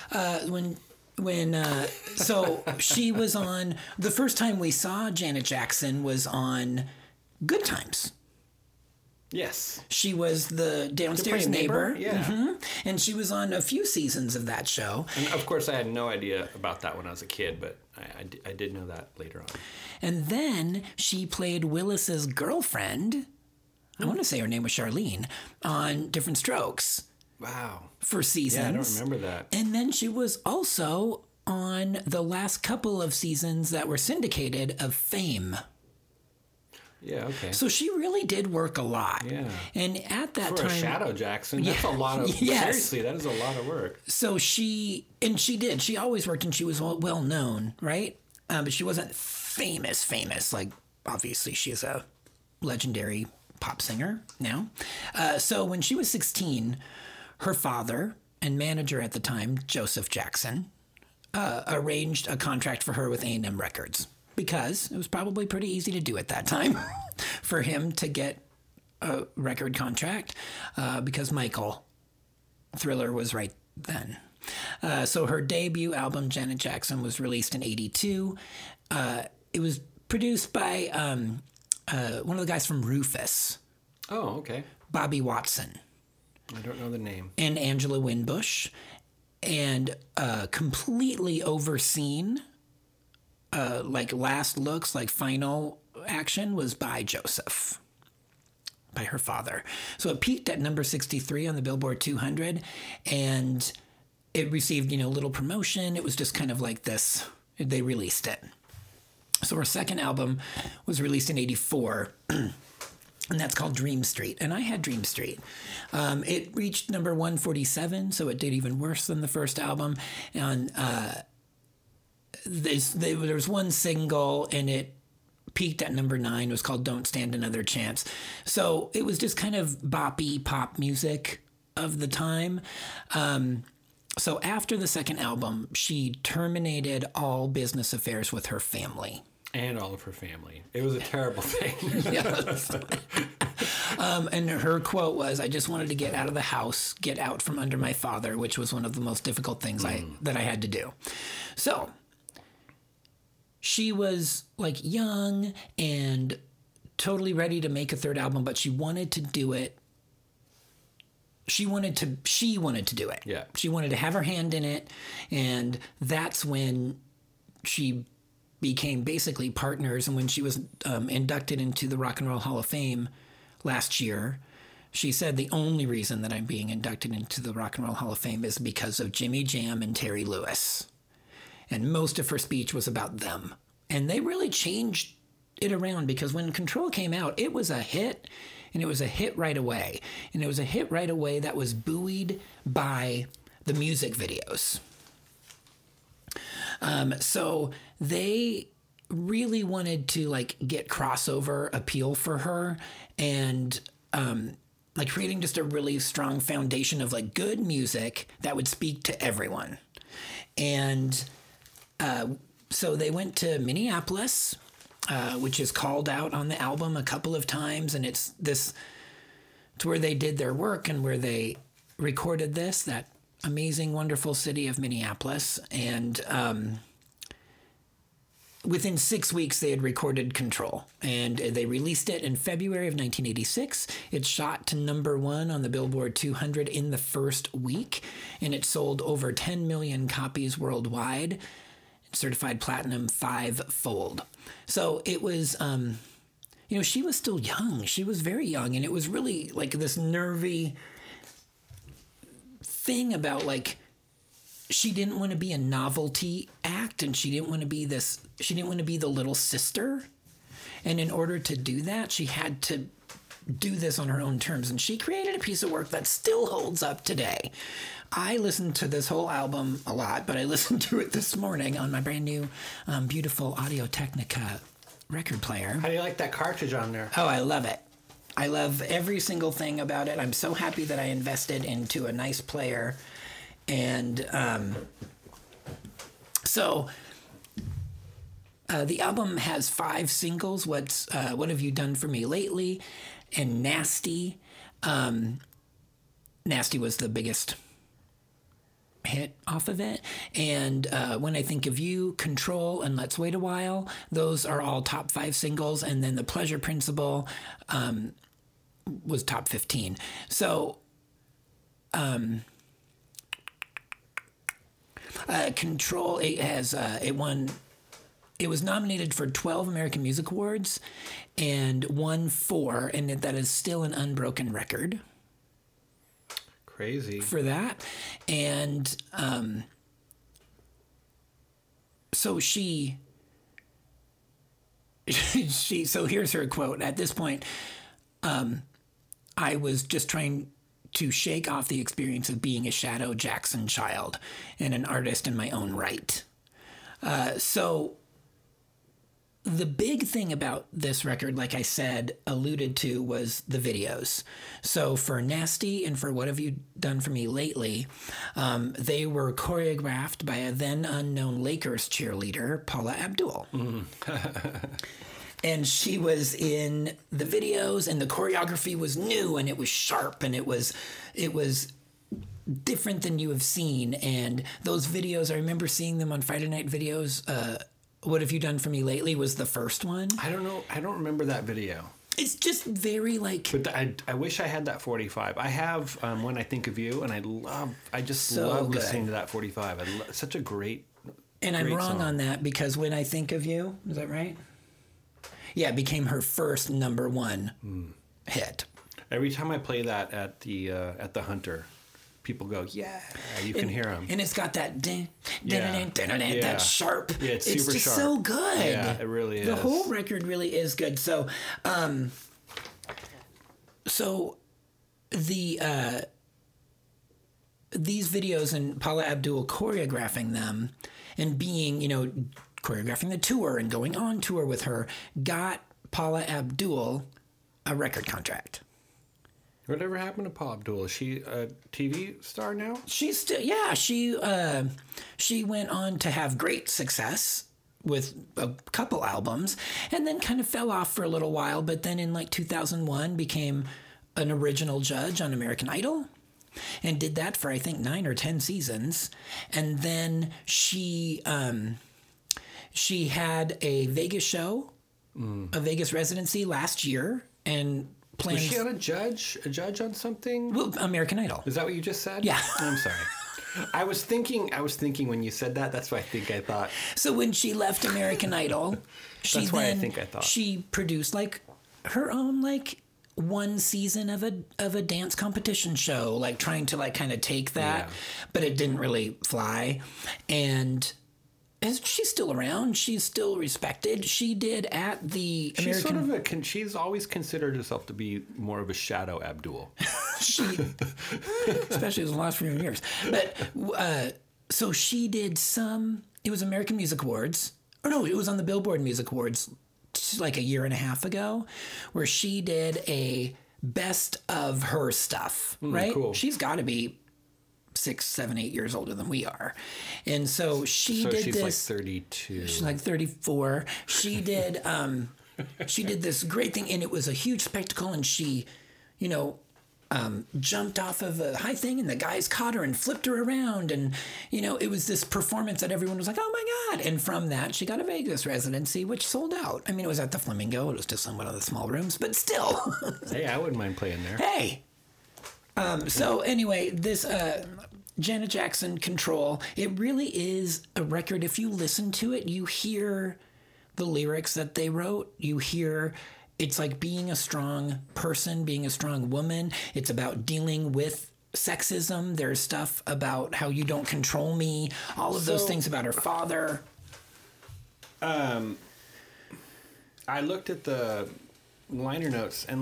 Speaker 2: so she was on, the first time we saw Janet Jackson was on Good Times.
Speaker 1: Yes.
Speaker 2: She was the downstairs neighbor.
Speaker 1: Yeah. Mm-hmm.
Speaker 2: And she was on a few seasons of that show.
Speaker 1: And of course, I had no idea about that when I was a kid, but I did know that later on.
Speaker 2: And then she played Willis's girlfriend, I want to say her name was Charlene, on Different Strokes.
Speaker 1: Wow.
Speaker 2: For seasons.
Speaker 1: Yeah, I don't remember that.
Speaker 2: And then she was also on the last couple of seasons that were syndicated of Fame.
Speaker 1: Yeah, okay.
Speaker 2: So she really did work a lot.
Speaker 1: Yeah.
Speaker 2: And at that time...
Speaker 1: For a shadow Jackson, that's a lot of...
Speaker 2: Yes.
Speaker 1: Seriously, that is a lot of work.
Speaker 2: So she did. She always worked, and she was well known, right? But she wasn't famous. Like, obviously, she is a legendary pop singer now. So when she was 16... her father and manager at the time, Joseph Jackson, arranged a contract for her with A&M Records, because it was probably pretty easy to do at that time for him to get a record contract, because Michael Thriller was right then. So her debut album, Janet Jackson, was released in 1982. It was produced by one of the guys from Rufus.
Speaker 1: Oh, okay.
Speaker 2: Bobby Watson.
Speaker 1: I don't know the name.
Speaker 2: And Angela Winbush, and completely overseen, like last looks, like final action, was by Joseph, by her father. So it peaked at number 63 on the Billboard 200, and it received, little promotion. It was just kind of like this. They released it. So her second album was released in 1984. And that's called Dream Street. And I had Dream Street. It reached number 147, so it did even worse than the first album. And there was one single, and it peaked at number 9. It was called Don't Stand Another Chance. So it was just kind of boppy pop music of the time. So after the second album, she terminated all business affairs with her family.
Speaker 1: And all of her family. It was a terrible thing.
Speaker 2: Yes. And her quote was, "I just wanted to get out of the house, get out from under my father," which was one of the most difficult things that I had to do. So she was like young and totally ready to make a third album, but she wanted to do it. She wanted to do it.
Speaker 1: Yeah.
Speaker 2: She wanted to have her hand in it, and that's when she became basically partners. And when she was inducted into the Rock and Roll Hall of Fame last year, she said, "The only reason that I'm being inducted into the Rock and Roll Hall of Fame is because of Jimmy Jam and Terry Lewis." And most of her speech was about them. And they really changed it around, because when Control came out, it was a hit, and it was a hit right away. And it was a hit right away that was buoyed by the music videos. So they really wanted to get crossover appeal for her, and creating just a really strong foundation of good music that would speak to everyone. And so they went to Minneapolis, which is called out on the album a couple of times, and it's where they did their work and where they recorded that amazing, wonderful city of Minneapolis. And within 6 weeks, they had recorded Control, and they released it in February of 1986. It shot to number 1 on the Billboard 200 in the first week, and it sold over 10 million copies worldwide, certified platinum 5-fold. So it was, she was still young. She was very young, and it was really this nervy thing about she didn't want to be a novelty act, and she didn't want to be the little sister. And in order to do that, she had to do this on her own terms. And she created a piece of work that still holds up today. I listened to this whole album a lot, but I listened to it this morning on my brand new, beautiful Audio-Technica record player.
Speaker 1: How do you like that cartridge on there?
Speaker 2: Oh, I love it. I love every single thing about it. I'm so happy that I invested into a nice player. And the album has 5 singles. What Have You Done For Me Lately? And Nasty. Nasty was the biggest hit off of it. And When I Think of You, Control, and Let's Wait a While, those are all top 5 singles. And then The Pleasure Principle was top 15. So Control, it was nominated for 12 American Music Awards and won 4, and that is still an unbroken record.
Speaker 1: Crazy.
Speaker 2: For that. And so so here's her quote. At this point, I was just trying to shake off the experience of being a Shadow Jackson child and an artist in my own right. So the big thing about this record, like I said, alluded to, was the videos. So for Nasty and for What Have You Done For Me Lately, they were choreographed by a then unknown Lakers cheerleader, Paula Abdul. And she was in the videos, and the choreography was new, and it was sharp, and it was different than you have seen. And those videos, I remember seeing them on Friday Night Videos. What Have You Done For Me Lately was the first one.
Speaker 1: I don't know. I don't remember that video.
Speaker 2: It's just very like...
Speaker 1: But I wish I had that 45. I have When I Think of You, and I just
Speaker 2: So
Speaker 1: love
Speaker 2: good.
Speaker 1: listening to that 45. Such a great
Speaker 2: And I'm
Speaker 1: great
Speaker 2: wrong
Speaker 1: song.
Speaker 2: on that, because When I Think of You, is that right? Yeah, it became her first number 1 hit.
Speaker 1: Every time I play that at the Hunter, people go, yeah, you can hear them.
Speaker 2: And it's got that ding,
Speaker 1: Yeah. Yeah.
Speaker 2: that sharp.
Speaker 1: Yeah, it's super
Speaker 2: just
Speaker 1: sharp.
Speaker 2: so good.
Speaker 1: Yeah, it really
Speaker 2: The
Speaker 1: is.
Speaker 2: whole record really is good. So, these videos and Paula Abdul choreographing them and being, choreographing the tour and going on tour with her got Paula Abdul a record contract.
Speaker 1: Whatever happened to Paula Abdul? Is she a TV star now?
Speaker 2: She's still, yeah, she went on to have great success with a couple albums and then kind of fell off for a little while, but then in like 2001 became an original judge on American Idol and did that for I think 9 or 10 seasons. And then she had a Vegas show, a Vegas residency last year, and planned...
Speaker 1: Was she on a judge on something?
Speaker 2: Well, American Idol.
Speaker 1: Is that what you just said?
Speaker 2: Yeah.
Speaker 1: I'm sorry. I was thinking when you said that, that's what I thought.
Speaker 2: So when she left American Idol, she
Speaker 1: That's why I think I thought.
Speaker 2: She produced like her own like one season of a dance competition show, like trying to like kind of take that,
Speaker 1: Yeah.
Speaker 2: but it didn't really fly. And she's still around. She's still respected. She did at the
Speaker 1: She's
Speaker 2: American...
Speaker 1: she's always considered herself to be more of a Shadow Abdul.
Speaker 2: Especially in the last few years. But so she did it was American Music Awards. Or no, it was on the Billboard Music Awards like a year and a half ago, where she did a best of her stuff, right?
Speaker 1: Cool.
Speaker 2: She's got to be 6, 7, 8 years older than we are. And so she's
Speaker 1: like 32.
Speaker 2: She's like 34. She did this great thing, and it was a huge spectacle, and she, jumped off of a high thing, and the guys caught her and flipped her around, and, it was this performance that everyone was like, oh my God. And from that, she got a Vegas residency, which sold out. I mean, it was at the Flamingo. It was just in one of the small rooms, but still.
Speaker 1: Hey, I wouldn't mind playing there.
Speaker 2: Hey. So anyway, this Janet Jackson, Control, it really is a record. If you listen to it, you hear the lyrics that they wrote. You hear it's like being a strong person, being a strong woman. It's about dealing with sexism. There's stuff about how you don't control me. All of those things about her father.
Speaker 1: I looked at the liner notes and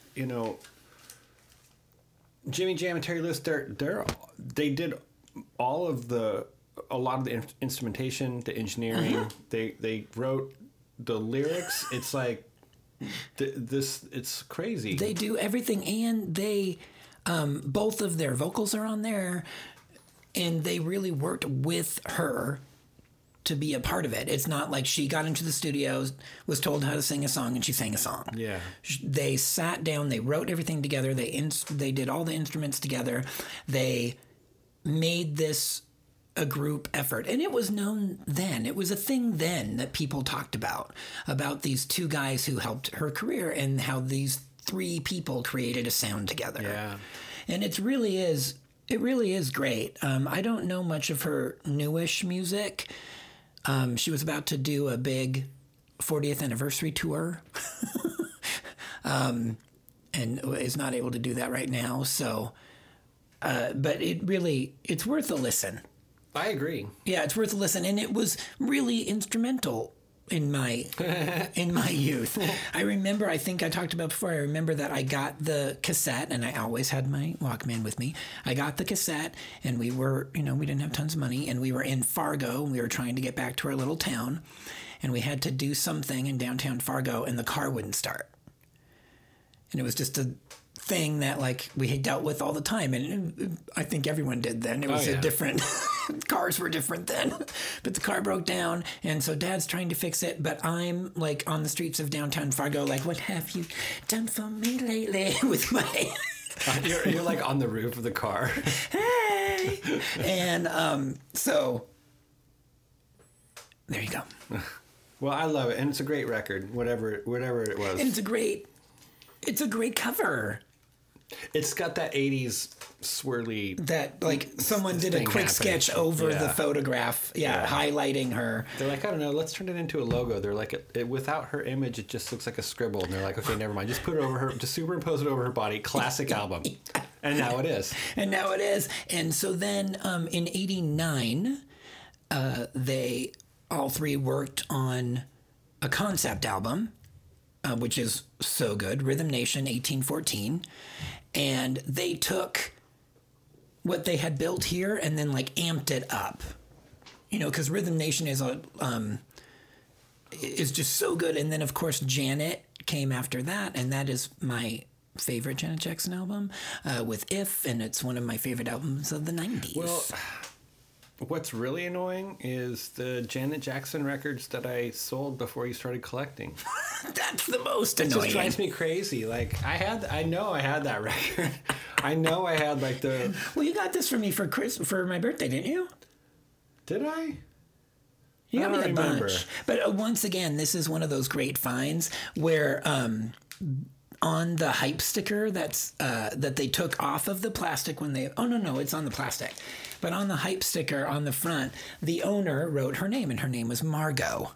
Speaker 1: Jimmy Jam and Terry Lewis, they did a lot of the instrumentation, the engineering. They wrote the lyrics, it's like this. It's crazy.
Speaker 2: They do everything, and they both of their vocals are on there, and they really worked with her to be a part of it. It's not like she got into the studios, was told how to sing a song, and she sang a song.
Speaker 1: Yeah.
Speaker 2: They sat down, they wrote everything together, they did all the instruments together, they made this a group effort. And it was known then. It was a thing then that people talked about these two guys who helped her career and how these three people created a sound together.
Speaker 1: Yeah.
Speaker 2: And it really is great. I don't know much of her newish music. She was about to do a big 40th anniversary tour and is not able to do that right now. So, but it's worth a listen.
Speaker 1: I agree.
Speaker 2: Yeah, it's worth a listen. And it was really instrumental in my youth. I remember, I think I talked about before, I remember that I got the cassette, and I always had my Walkman with me. I got the cassette, and we were, we didn't have tons of money, and we were in Fargo, and we were trying to get back to our little town, and we had to do something in downtown Fargo, and the car wouldn't start. And it was just a thing that we had dealt with all the time, and I think everyone did then. It was a different cars were different then, but the car broke down, and so Dad's trying to fix it, but I'm on the streets of downtown Fargo, what have you done for me lately? With my
Speaker 1: you're on the roof of the car.
Speaker 2: Hey, and so there you go.
Speaker 1: Well, I love it, and it's a great record, whatever it was.
Speaker 2: And it's a great cover.
Speaker 1: It's got that 80s swirly...
Speaker 2: That, someone did a quick sketch over the photograph, highlighting her.
Speaker 1: They're like, I don't know, let's turn it into a logo. They're like, without her image, it just looks like a scribble. And they're like, okay, never mind. Just put it over her, just superimpose it over her body. Classic album. And now it is. And so then in 89, they all three worked on a concept album, which is so good, Rhythm Nation 1814. And they took what they had built here and then amped it up, because Rhythm Nation is just so good. And then of course Janet came after that, and that is my favorite Janet Jackson album, with If, and it's one of my favorite albums of the 90s. Well, what's really annoying is the Janet Jackson records that I sold before you started collecting.
Speaker 2: That's the most annoying.
Speaker 1: It just drives me crazy. I know I had that record. I know I had the...
Speaker 2: Well, you got this for me for my birthday, didn't you?
Speaker 1: Did I?
Speaker 2: You got me a bunch. But once again, this is one of those great finds where on the hype sticker that they took off of the plastic when they... Oh, no, it's on the plastic. But on the hype sticker on the front, the owner wrote her name, and her name was Margot.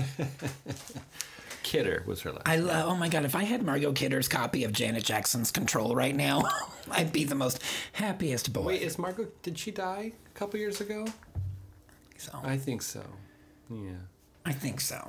Speaker 1: Kidder was her last name.
Speaker 2: Oh my God, if I had Margot Kidder's copy of Janet Jackson's Control right now, I'd be the most happiest boy.
Speaker 1: Wait, is Margot... Did she die a couple years ago?
Speaker 2: So
Speaker 1: I think so. Yeah.
Speaker 2: I think so.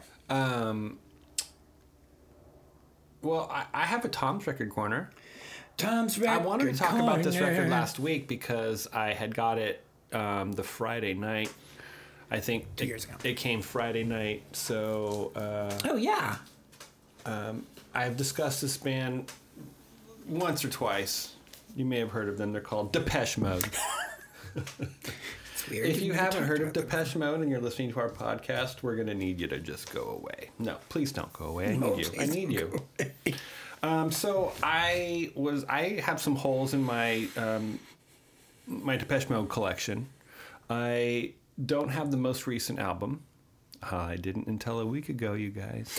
Speaker 1: Well, I have a Tom's Record Corner.
Speaker 2: Tom's Record Corner.
Speaker 1: I wanted to talk about this record last week because I had got it the Friday night. I think
Speaker 2: 2 years ago.
Speaker 1: It came Friday night. So
Speaker 2: oh, yeah.
Speaker 1: I've discussed this band once or twice. You may have heard of them. They're called Depeche Mode.
Speaker 2: It's weird.
Speaker 1: If you haven't heard of Depeche Mode and you're listening to our podcast, we're going to need you to just go away. No, please don't go away. I need you. So I have some holes in my my Depeche Mode collection. I don't have the most recent album. I didn't until a week ago, you guys.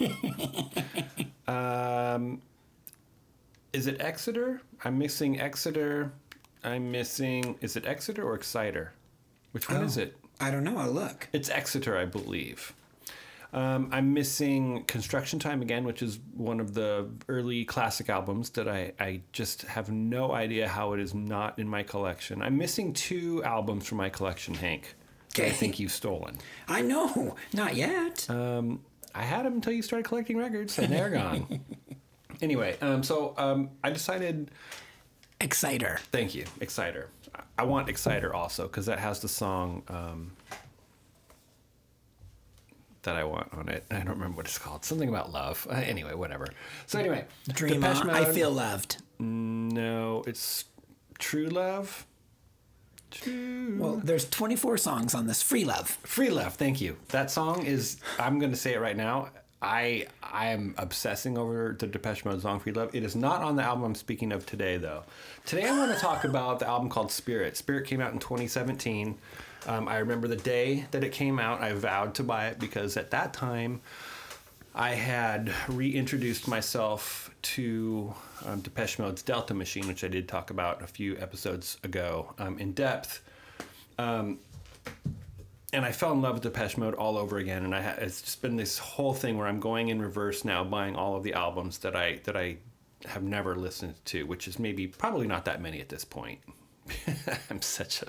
Speaker 1: Is it Exeter? I'm missing Exeter. Is it Exeter or Exciter? Which one is it?
Speaker 2: I don't know. I'll look.
Speaker 1: It's Exeter, I believe. I'm missing Construction Time again, which is one of the early classic albums that I just have no idea how it is not in my collection. I'm missing 2 albums from my collection, Hank, that I think you've stolen.
Speaker 2: I know. Not yet.
Speaker 1: I had them until you started collecting records, and they're gone. Anyway, I decided...
Speaker 2: Exciter.
Speaker 1: Thank you. Exciter. I want Exciter also, because that has the song... that I want on it. I don't remember what it's called. Something about love. Anyway, whatever. So anyway,
Speaker 2: Dream
Speaker 1: Depeche
Speaker 2: On.
Speaker 1: Mode.
Speaker 2: I Feel Loved.
Speaker 1: No, it's True Love.
Speaker 2: Well, there's 24 songs on this. Free Love.
Speaker 1: Free Love. Thank you. That song is. I'm going to say it right now. I am obsessing over the Depeche Mode song Free Love. It is not on the album I'm speaking of today, though. Today I want to talk about the album called Spirit. Spirit came out in 2017. I remember the day that it came out. I vowed to buy it because at that time I had reintroduced myself to Depeche Mode's Delta Machine, which I did talk about a few episodes ago in depth. And I fell in love with Depeche Mode all over again, and it's just been this whole thing where I'm going in reverse now, buying all of the albums that I have never listened to, which is probably not that many at this point. I'm such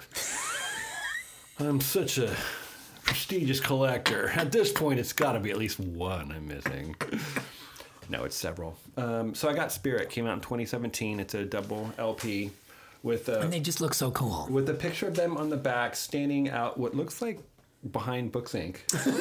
Speaker 1: a prestigious collector. At this point, it's got to be at least one I'm missing. No, it's several. So I got Spirit. Came out in 2017. It's a double LP.
Speaker 2: And they just look so cool.
Speaker 1: With a picture of them on the back standing out what looks like behind Books Inc.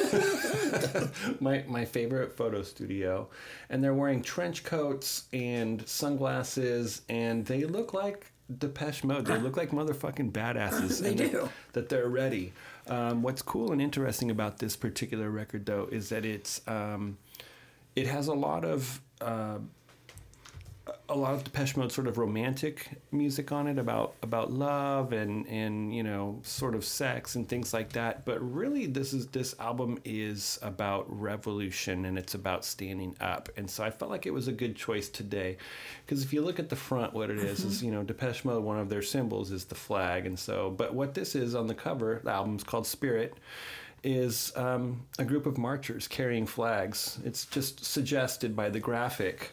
Speaker 1: my favorite photo studio. And they're wearing trench coats and sunglasses, and they look like Depeche Mode. They look like motherfucking badasses.
Speaker 2: They do.
Speaker 1: That they're ready. What's cool and interesting about this particular record, though, is that it has a lot of Depeche Mode sort of romantic music on it about love and you know, sort of sex and things like that. But really this album is about revolution, and it's about standing up. And so I felt like it was a good choice today, because if you look at the front, what it is, you know, Depeche Mode, one of their symbols is the flag. And so, but what this is on the cover, the album's called Spirit, is a group of marchers carrying flags. It's just suggested by the graphic.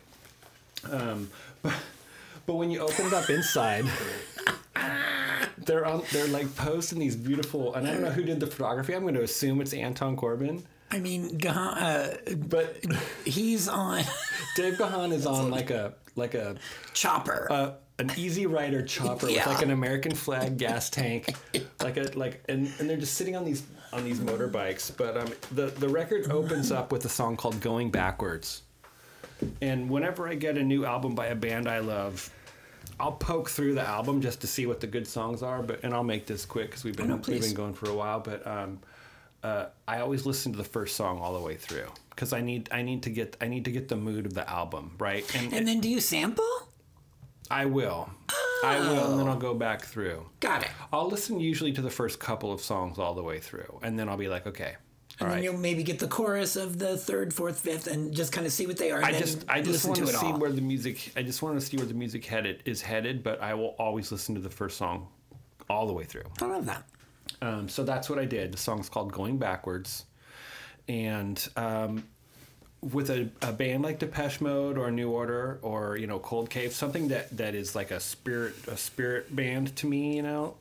Speaker 1: But when you open it up inside, they're like posed in these beautiful, and I don't know who did the photography. I'm going to assume it's Anton Corbin.
Speaker 2: I mean,
Speaker 1: But
Speaker 2: he's on
Speaker 1: Dave Gahan is on like a
Speaker 2: Chopper.
Speaker 1: An Easy Rider chopper with like an American flag gas tank, and they're just sitting on these motorbikes. But the record opens up with a song called "Going Backwards." And whenever I get a new album by a band I love, I'll poke through the album just to see what the good songs are. And I'll make this quick because we've been going for a while. But I always listen to the first song all the way through because I need to get the mood of the album right.
Speaker 2: And then do you sample?
Speaker 1: I will. I will, and then I'll go back through.
Speaker 2: Got it.
Speaker 1: I'll listen usually to the first couple of songs all the way through, and then I'll be like, okay.
Speaker 2: And then you'll maybe get the chorus of the third, fourth, fifth, and just kind of see what they are. I just
Speaker 1: want to see where the music. I just want to see where the music is headed. But I will always listen to the first song all the way through.
Speaker 2: I love that.
Speaker 1: So that's what I did. The song's called "Going Backwards," and with a band like Depeche Mode or New Order or Cold Cave, something that is like a spirit band to me.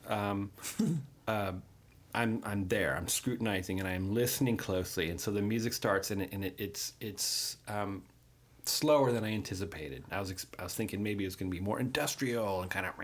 Speaker 1: I'm there. I'm scrutinizing and I'm listening closely, and so the music starts and it's slower than I anticipated. I was thinking maybe it was going to be more industrial and kind of.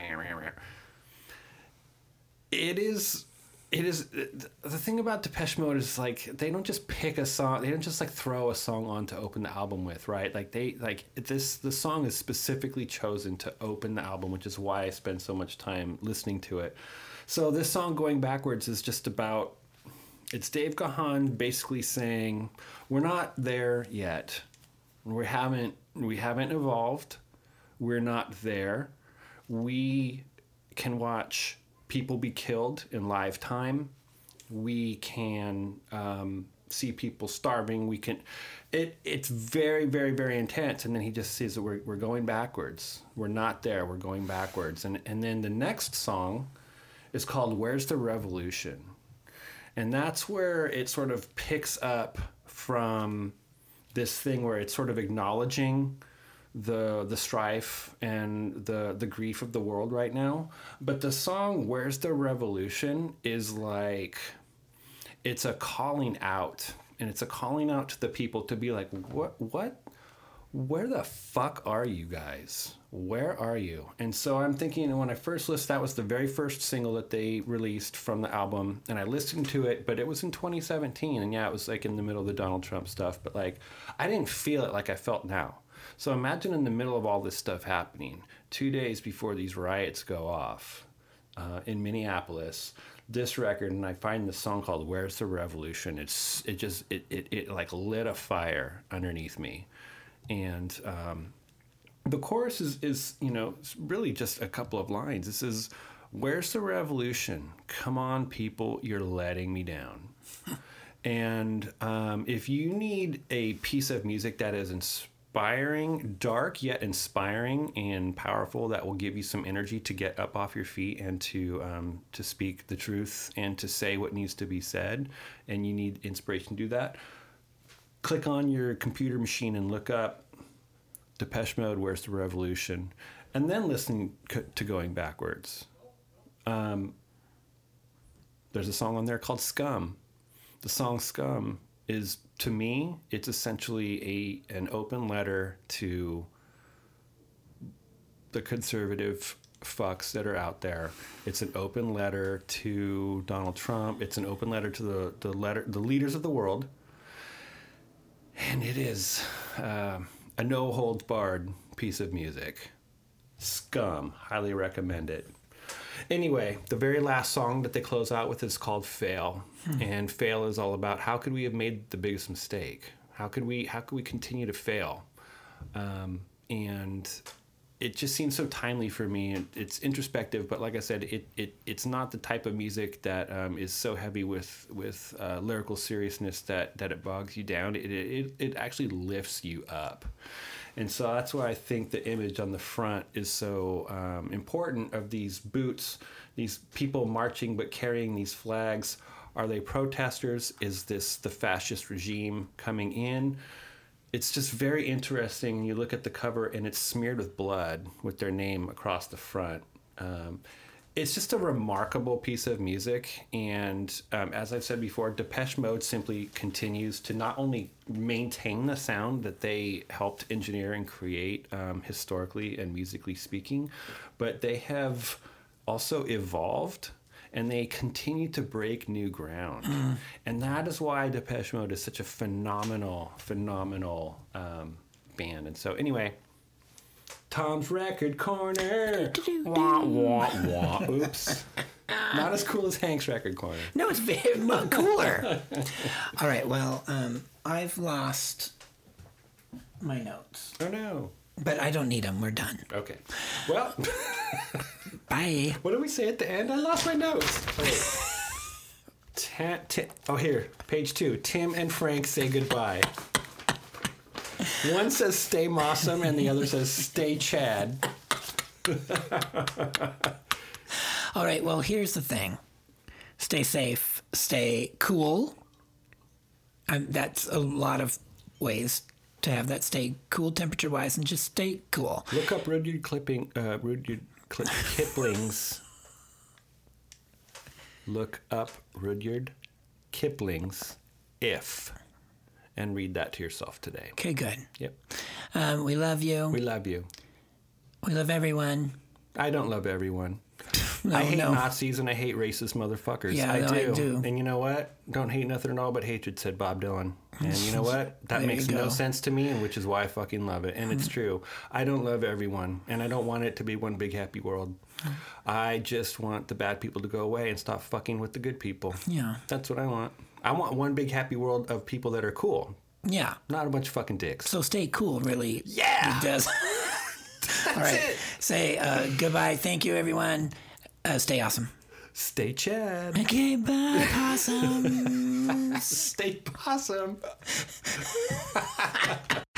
Speaker 1: It is. The thing about Depeche Mode is like they don't just pick a song. They don't just like throw a song on to open the album with, right? The song is specifically chosen to open the album, which is why I spend so much time listening to it. So this song "Going Backwards" is just about, it's Dave Gahan basically saying, we're not there yet. We haven't evolved. We're not there. We can watch people be killed in live time. We can see people starving. We can. It's very, very, very intense. And then he just says that we're going backwards. We're not there. We're going backwards. And then the next song is called "Where's the Revolution?" And that's where it sort of picks up from this thing where it's sort of acknowledging the strife and the grief of the world right now. But the song "Where's the Revolution" is like, it's a calling out. And it's a calling out to the people to be like, what? Where the fuck are you guys? Where Are You? And so I'm thinking, when I first listened, that was the very first single that they released from the album. And I listened to it, but it was in 2017. And yeah, it was like in the middle of the Donald Trump stuff. But like, I didn't feel it like I felt now. So imagine in the middle of all this stuff happening, 2 days before these riots go off in Minneapolis, this record, and I find this song called Where's the Revolution? It like lit a fire underneath me. And the chorus is, you know, really just a couple of lines. This is, where's the revolution? Come on, people, you're letting me down. And if you need a piece of music that is inspiring, dark yet inspiring and powerful, that will give you some energy to get up off your feet and to speak the truth and to say what needs to be said, and you need inspiration to do that, click on your computer machine and look up Depeche Mode, Where's the Revolution, and then listen to Going Backwards. There's a song on there called Scum. The song Scum is, to me, it's essentially an open letter to the conservative fucks that are out there. It's an open letter to Donald Trump. It's an open letter to the leaders of the world. And it is a no-holds-barred piece of music. Scum. Highly recommend it. Anyway, the very last song that they close out with is called Fail. And Fail is all about, how could we have made the biggest mistake? How could we continue to fail? And it just seems so timely for me. It's introspective, but like I said, it's not the type of music that is so heavy with lyrical seriousness that it bogs you down. It actually lifts you up. And so that's why I think the image on the front is so important, of these boots, these people marching but carrying these flags. Are they protesters? Is this the fascist regime coming in? It's just very interesting. You look at the cover and it's smeared with blood with their name across the front. It's just a remarkable piece of music. And as I've said before, Depeche Mode simply continues to not only maintain the sound that they helped engineer and create historically and musically speaking, but they have also evolved. And they continue to break new ground. And that is why Depeche Mode is such a phenomenal band. And so anyway, Tom's Record Corner. Wah, wah, wah. Oops. Not as cool as Hank's Record Corner.
Speaker 2: No, it's very much cooler. All right, well, I've lost my notes.
Speaker 1: Oh, no.
Speaker 2: But I don't need them. We're done.
Speaker 1: Okay. Well...
Speaker 2: Bye.
Speaker 1: What did we say at the end? I lost my notes. Oh, here, page 2. Tim and Frank say goodbye. One says stay Mossum and the other says stay Chad.
Speaker 2: All right, well, here's the thing. Stay safe. Stay cool. That's a lot of ways to have that. Stay cool temperature-wise and just stay cool.
Speaker 1: Look up Rudyard Kipling's. Look up Rudyard Kipling's If, and read that to yourself today.
Speaker 2: Okay, good.
Speaker 1: Yep.
Speaker 2: We love you.
Speaker 1: We love you.
Speaker 2: We love everyone.
Speaker 1: I don't love everyone.
Speaker 2: No,
Speaker 1: I hate Nazis and I hate racist motherfuckers.
Speaker 2: Yeah,
Speaker 1: I do.
Speaker 2: And
Speaker 1: you know what? Don't hate nothing at all but hatred, said Bob Dylan. And you know what? That makes no sense to me, and which is why I fucking love it. And it's true. I don't love everyone, and I don't want it to be one big happy world. I just want the bad people to go away and stop fucking with the good people.
Speaker 2: Yeah.
Speaker 1: That's what I want. I want one big happy world of people that are cool.
Speaker 2: Yeah.
Speaker 1: Not a bunch of fucking dicks.
Speaker 2: So stay cool, really.
Speaker 1: Yeah.
Speaker 2: It does. All right.
Speaker 1: it.
Speaker 2: Say goodbye. Thank you, everyone. Stay awesome.
Speaker 1: Stay Chad.
Speaker 2: Okay, bye, possum.
Speaker 1: Stay possum.